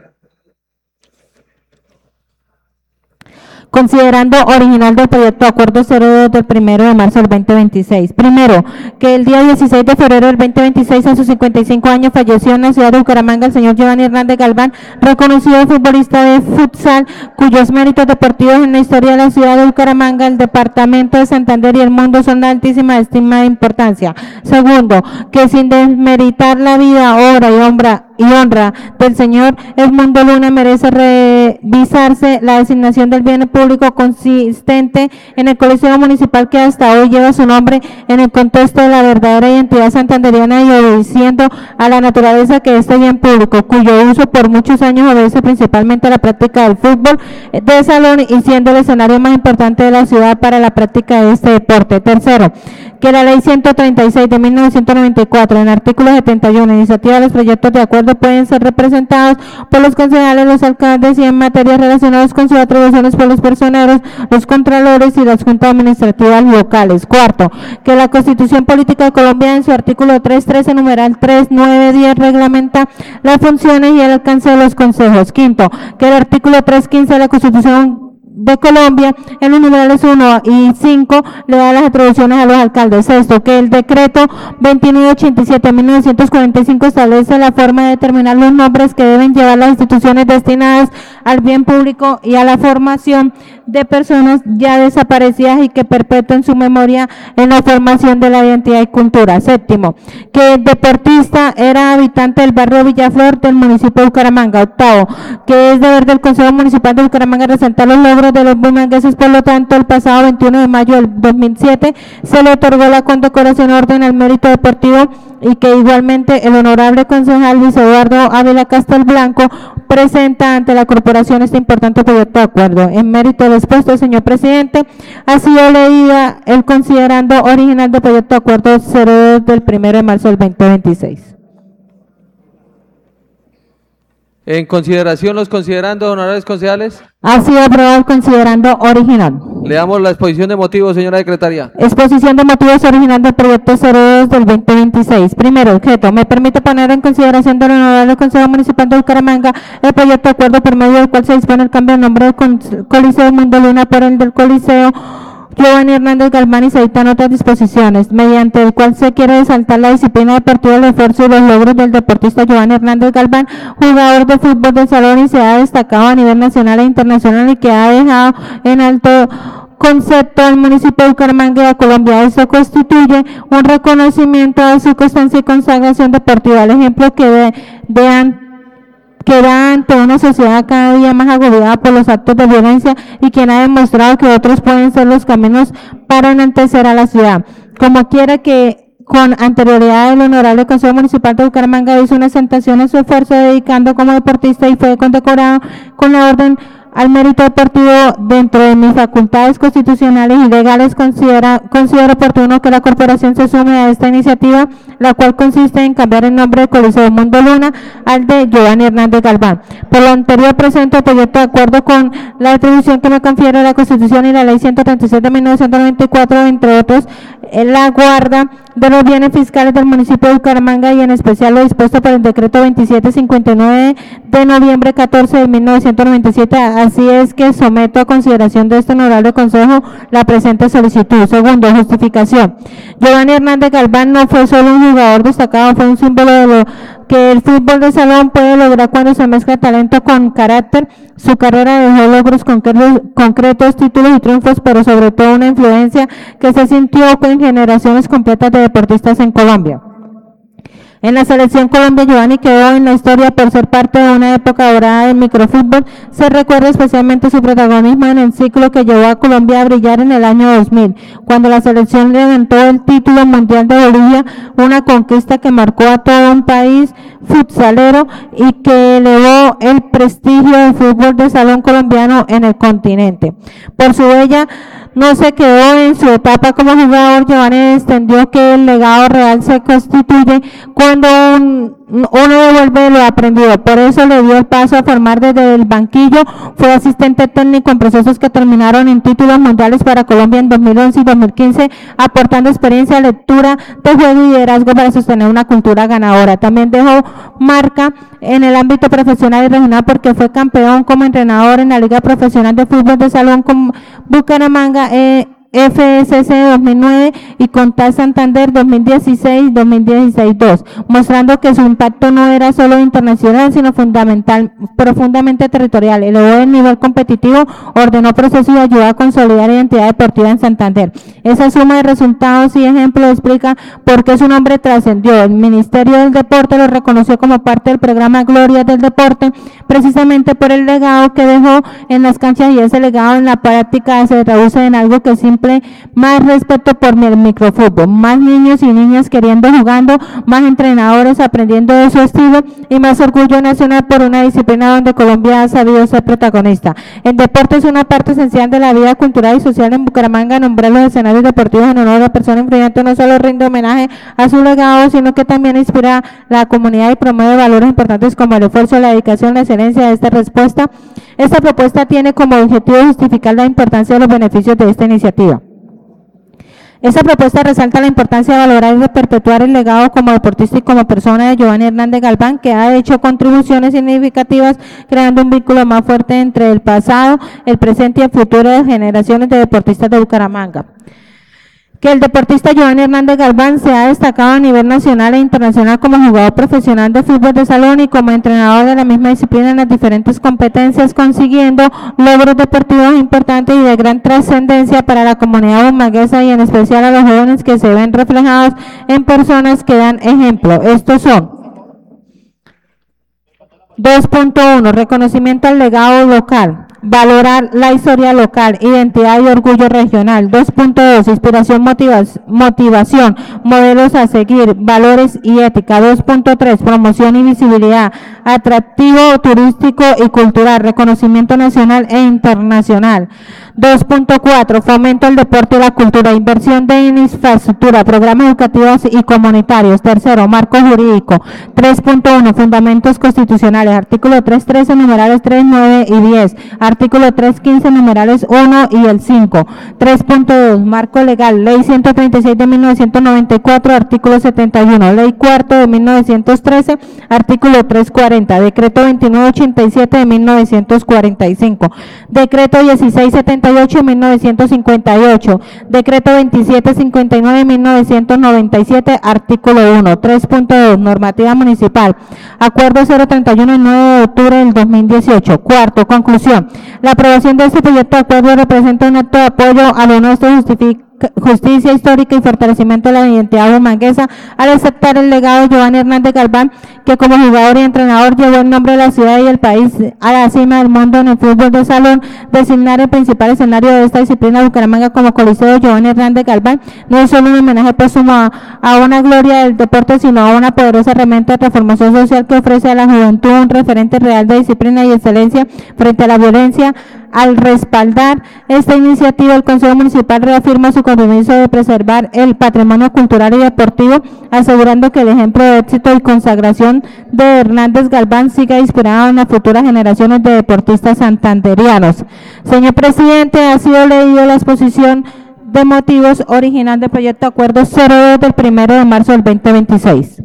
Considerando original del proyecto acuerdo cero dos del primero de marzo del veinte veintiséis. Primero, que el día dieciséis de febrero del veinte veintiséis, a sus cincuenta y cinco años, falleció en la ciudad de Bucaramanga el señor Giovanni Hernández Galván, reconocido futbolista de futsal, cuyos méritos deportivos en la historia de la ciudad de Bucaramanga, el departamento de Santander y el mundo son de altísima estima e importancia. Segundo, que sin desmeritar la vida, obra y honra y honra del señor Edmundo Luna, merece revisarse la designación del bien público consistente en el Coliseo Municipal que hasta hoy lleva su nombre en el contexto de la verdadera identidad santanderiana y obedeciendo a la naturaleza que este bien público, cuyo uso por muchos años obedece principalmente a la práctica del fútbol de salón y siendo el escenario más importante de la ciudad para la práctica de este deporte. Tercero, que la ley ciento treinta y seis de mil novecientos noventa y cuatro, en artículo setenta y uno, iniciativa de los proyectos de acuerdo pueden ser representados por los concejales, los alcaldes y en materias relacionadas con sus atribuciones por los personeros, los contralores y las juntas administrativas locales. Cuarto, que la Constitución Política de Colombia en su artículo tres trece, numeral tres, nueve, diez reglamenta las funciones y el alcance de los consejos. Quinto, que el artículo tres quince de la Constitución de Colombia, en los numerales uno y cinco, le da las atribuciones a los alcaldes. Sexto, que el decreto veintinueve ochenta y siete de mil novecientos cuarenta y cinco establece la forma de determinar los nombres que deben llevar las instituciones destinadas al bien público y a la formación de personas ya desaparecidas y que perpetúen su memoria en la formación de la identidad y cultura. Séptimo, que el deportista era habitante del barrio Villaflor del municipio de Bucaramanga. Octavo, que es deber del Consejo Municipal de Bucaramanga resaltar los logros de los bumangueses, por lo tanto, el pasado veintiuno de mayo del dos mil siete se le otorgó la condecoración Orden al Mérito Deportivo y que igualmente el honorable concejal Luis Eduardo Ávila Castelblanco presenta ante la corporación este importante proyecto de acuerdo. En mérito del expuesto, señor presidente, ha sido leída el considerando original del proyecto de acuerdo cero dos del primero de marzo del veinte veintiséis. En consideración los considerando, honorables concejales. Ha sido aprobado el considerando original. Le damos la exposición de motivos, señora secretaria. Exposición de motivos original del proyecto cero dos del veinte veintiséis. Primero, objeto. Me permite poner en consideración del Honorable Consejo Municipal de Bucaramanga el proyecto de acuerdo por medio del cual se dispone el cambio de nombre del Coliseo Mundo Luna por el del Coliseo Giovanni Hernández Galván y se dictan otras disposiciones, mediante el cual se quiere resaltar la disciplina deportiva, el esfuerzo y los logros del deportista Giovanni Hernández Galván, jugador de fútbol de salón y se ha destacado a nivel nacional e internacional y que ha dejado en alto concepto al municipio de Bucaramanga y a Colombia. Esto constituye un reconocimiento de su constancia y consagración deportiva, el ejemplo que de, de que da ante una sociedad cada día más agobiada por los actos de violencia y quien ha demostrado que otros pueden ser los caminos para enaltecer a la ciudad. Como quiera que con anterioridad el Honorable Consejo Municipal de Bucaramanga hizo una exaltación a su esfuerzo dedicando como deportista y fue condecorado con la orden al mérito deportivo dentro de mis facultades constitucionales y legales, considera, considero oportuno que la corporación se sume a esta iniciativa, la cual consiste en cambiar el nombre de Coliseo Mundo Luna al de Giovanni Hernández Galván. Por lo anterior, presento el proyecto de acuerdo con la atribución que me confiere la Constitución y la Ley ciento treinta y seis de mil novecientos noventa y cuatro, entre otros, en la guarda de los bienes fiscales del municipio de Bucaramanga y en especial lo dispuesto por el decreto veintisiete cincuenta y nueve de noviembre catorce de mil novecientos noventa y siete. Así es que someto a consideración de este honorable consejo la presente solicitud. Segundo, justificación. Giovanni Hernández Galván no fue solo un jugador destacado, fue un símbolo de lo que el fútbol de salón puede lograr cuando se mezcla talento con carácter. Su carrera dejó logros concretos, concretos, títulos y triunfos, pero sobre todo una influencia que se sintió en generaciones completas de deportistas en Colombia. En la selección Colombia, Giovanni quedó en la historia por ser parte de una época dorada del microfútbol. Se recuerda especialmente su protagonismo en el ciclo que llevó a Colombia a brillar en el año dos mil, cuando la selección levantó el título mundial de Bolivia, una conquista que marcó a todo un país futsalero y que elevó el prestigio del fútbol de salón colombiano en el continente. Por su bella no se quedó en su etapa como jugador. Giovanni extendió que el legado real se constituye cuando un, uno devuelve lo aprendido. Por eso le dio el paso a formar desde el banquillo. Fue asistente técnico en procesos que terminaron en títulos mundiales para Colombia en dos mil once y dos mil quince, aportando experiencia, lectura de juego y liderazgo para sostener una cultura ganadora. También dejó marca en el ámbito profesional y regional porque fue campeón como entrenador en la Liga Profesional de Fútbol de Salón con Bucaramanga eh, F S C dos mil nueve y con T A S Santander dos mil dieciséis dos mil dieciséis dos, mostrando que su impacto no era solo internacional, sino fundamental, profundamente territorial. Elevó el nivel competitivo, ordenó procesos y ayudó a consolidar identidad deportiva en Santander. Esa suma de resultados y ejemplos explica por qué su nombre trascendió. El Ministerio del Deporte lo reconoció como parte del programa Gloria del Deporte, precisamente por el legado que dejó en las canchas, y ese legado en la práctica se traduce en algo que simple más respeto por el microfútbol, más niños y niñas queriendo jugando, más entrenadores aprendiendo de su estilo y más orgullo nacional por una disciplina donde Colombia ha sabido ser protagonista. El deporte es una parte esencial de la vida cultural y social en Bucaramanga. Nombrar los escenarios deportivos en honor a personas influyentes no solo rinde homenaje a su legado, sino que también inspira a la comunidad y promueve valores importantes como el esfuerzo, la dedicación, la excelencia de esta respuesta. Esta propuesta tiene como objetivo justificar la importancia de los beneficios de esta iniciativa. Esta propuesta resalta la importancia de valorar y de perpetuar el legado como deportista y como persona de Giovanni Hernández Galván, que ha hecho contribuciones significativas creando un vínculo más fuerte entre el pasado, el presente y el futuro de generaciones de deportistas de Bucaramanga. Que el deportista Giovanni Hernández Galván se ha destacado a nivel nacional e internacional como jugador profesional de fútbol de salón y como entrenador de la misma disciplina en las diferentes competencias, consiguiendo logros deportivos importantes y de gran trascendencia para la comunidad bumanguesa y en especial a los jóvenes que se ven reflejados en personas que dan ejemplo. Estos son: dos punto uno. Reconocimiento al legado local. Valorar la historia local, identidad y orgullo regional. dos punto dos. Inspiración, motivas, motivación, modelos a seguir, valores y ética. dos punto tres. Promoción y visibilidad, atractivo turístico y cultural, reconocimiento nacional e internacional. dos punto cuatro. Fomento al deporte y la cultura, inversión de infraestructura, programas educativos y comunitarios. Tercero, marco jurídico. tres punto uno. Fundamentos constitucionales, artículo trescientos trece, numerales tres, nueve y diez. Artículo trescientos quince, numerales uno y el cinco. tres punto dos. Marco legal, Ley ciento treinta y seis de mil novecientos noventa y cuatro, artículo setenta y uno. Ley cuarto de mil novecientos trece, artículo trescientos cuarenta. Decreto veintinueve ochenta y siete de mil novecientos cuarenta y cinco. Decreto dieciséis setenta y ocho de mil novecientos cincuenta y ocho. Decreto veintisiete cincuenta y nueve de mil novecientos noventa y siete, artículo uno. tres punto dos. Normativa municipal. Acuerdo cero treinta y uno del nueve de octubre del dos mil dieciocho. Cuarto, conclusión. La aprobación de este proyecto de acuerdo representa un acto de apoyo a lo nuestro, justifica justicia histórica y fortalecimiento de la identidad bumanguesa, al aceptar el legado de Giovanni Hernández Galván, que como jugador y entrenador llevó el nombre de la ciudad y el país a la cima del mundo en el fútbol de salón, designar el principal escenario de esta disciplina Bucaramanga como Coliseo de Giovanni Hernández Galván, no es solo un homenaje póstumo a, a una gloria del deporte, sino a una poderosa herramienta de transformación social que ofrece a la juventud un referente real de disciplina y excelencia frente a la violencia. Al respaldar esta iniciativa, el Consejo Municipal reafirma su compromiso de preservar el patrimonio cultural y deportivo, asegurando que el ejemplo de éxito y consagración de Hernández Galván siga inspirado en las futuras generaciones de deportistas santanderianos. Señor presidente, ha sido leído la exposición de motivos original del proyecto de acuerdo cero dos del primero de marzo del veinte veintiséis.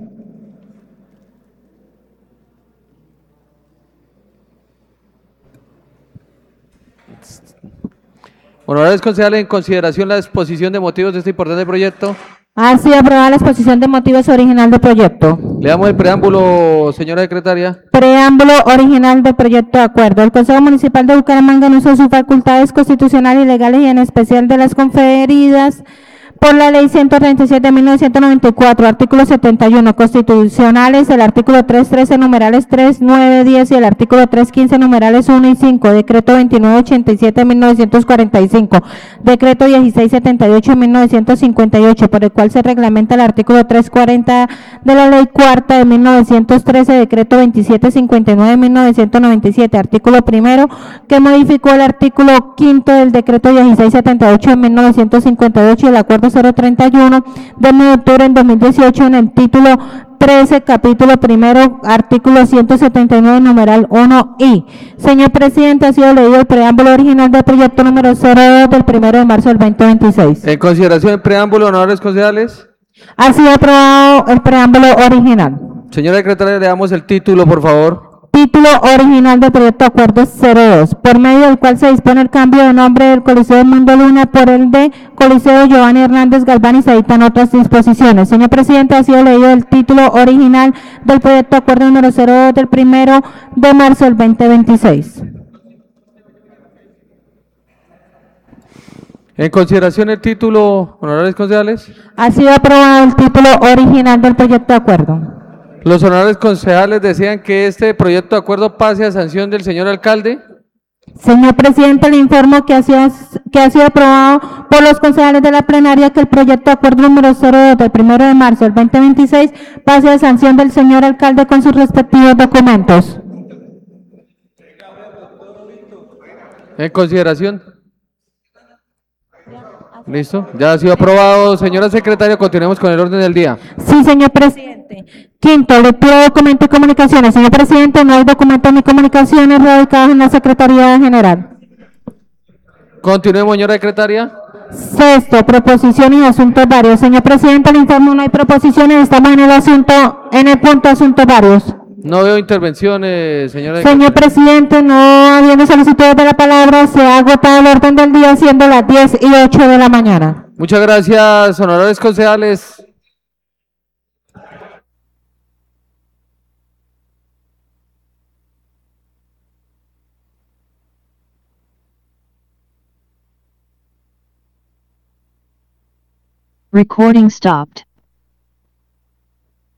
Honorables concejales, en consideración la exposición de motivos de este importante proyecto. Ha sido aprobada la exposición de motivos original del proyecto. Le damos el preámbulo, señora secretaria. Preámbulo original del proyecto de acuerdo. El Consejo Municipal de Bucaramanga, en uso de sus facultades constitucionales y legales y en especial de las conferidas por la Ley ciento treinta y siete de mil novecientos noventa y cuatro, artículo setenta y uno, constitucionales, el artículo trescientos trece, numerales tres, nueve, diez y el artículo trescientos quince, numerales uno y cinco, decreto veintinueve ochenta y siete de mil novecientos cuarenta y cinco, decreto dieciséis setenta y ocho de mil novecientos cincuenta y ocho, por el cual se reglamenta el artículo trescientos cuarenta de la Ley cuarta de mil novecientos trece, decreto veintisiete cincuenta y nueve de mil novecientos noventa y siete, artículo primero, que modificó el artículo quinto del decreto dieciséis setenta y ocho de mil novecientos cincuenta y ocho y el acuerdo cero treinta y uno de nueve de octubre en dos mil dieciocho en el título trece, capítulo primero, artículo ciento setenta y nueve, numeral uno i. Señor presidente, ha sido leído el preámbulo original del proyecto número cero dos del primero de marzo del veinte veintiséis. En consideración del preámbulo, honorables concejales. Ha sido aprobado el preámbulo original. Señora secretaria, le damos el título, por favor. Título original del proyecto de acuerdo cero dos, por medio del cual se dispone el cambio de nombre del Coliseo del Mundo Luna por el de Coliseo Giovanni Hernández Galván y se dictan otras disposiciones. Señor presidente, ha sido leído el título original del proyecto de acuerdo número cero dos del primero de marzo del veinte veintiséis. En consideración el título, honorables concejales. Ha sido aprobado el título original del proyecto de acuerdo. Los honorables concejales desean que este proyecto de acuerdo pase a sanción del señor alcalde. Señor presidente, le informo que ha sido, que ha sido aprobado por los concejales de la plenaria que el proyecto de acuerdo número cero dos del primero de marzo del veinte veintiséis pase a sanción del señor alcalde con sus respectivos documentos. En consideración. ¿Listo? Ya ha sido aprobado. Señora secretaria, continuemos con el orden del día. Sí, señor presidente. Quinto, lectura de documento y comunicaciones. Señor presidente, no hay documentos ni comunicaciones radicados en la Secretaría General. Continuemos, señora secretaria. Sexto, proposiciones y asuntos varios. Señor presidente, le informo, no hay proposiciones, estamos en el asunto, en el punto asuntos varios. No veo intervenciones, señora. Señor presidente, no habiendo solicitudes de la palabra, se ha agotado el orden del día, siendo las diez y ocho de la mañana. Muchas gracias, honorables concejales. Recording stopped.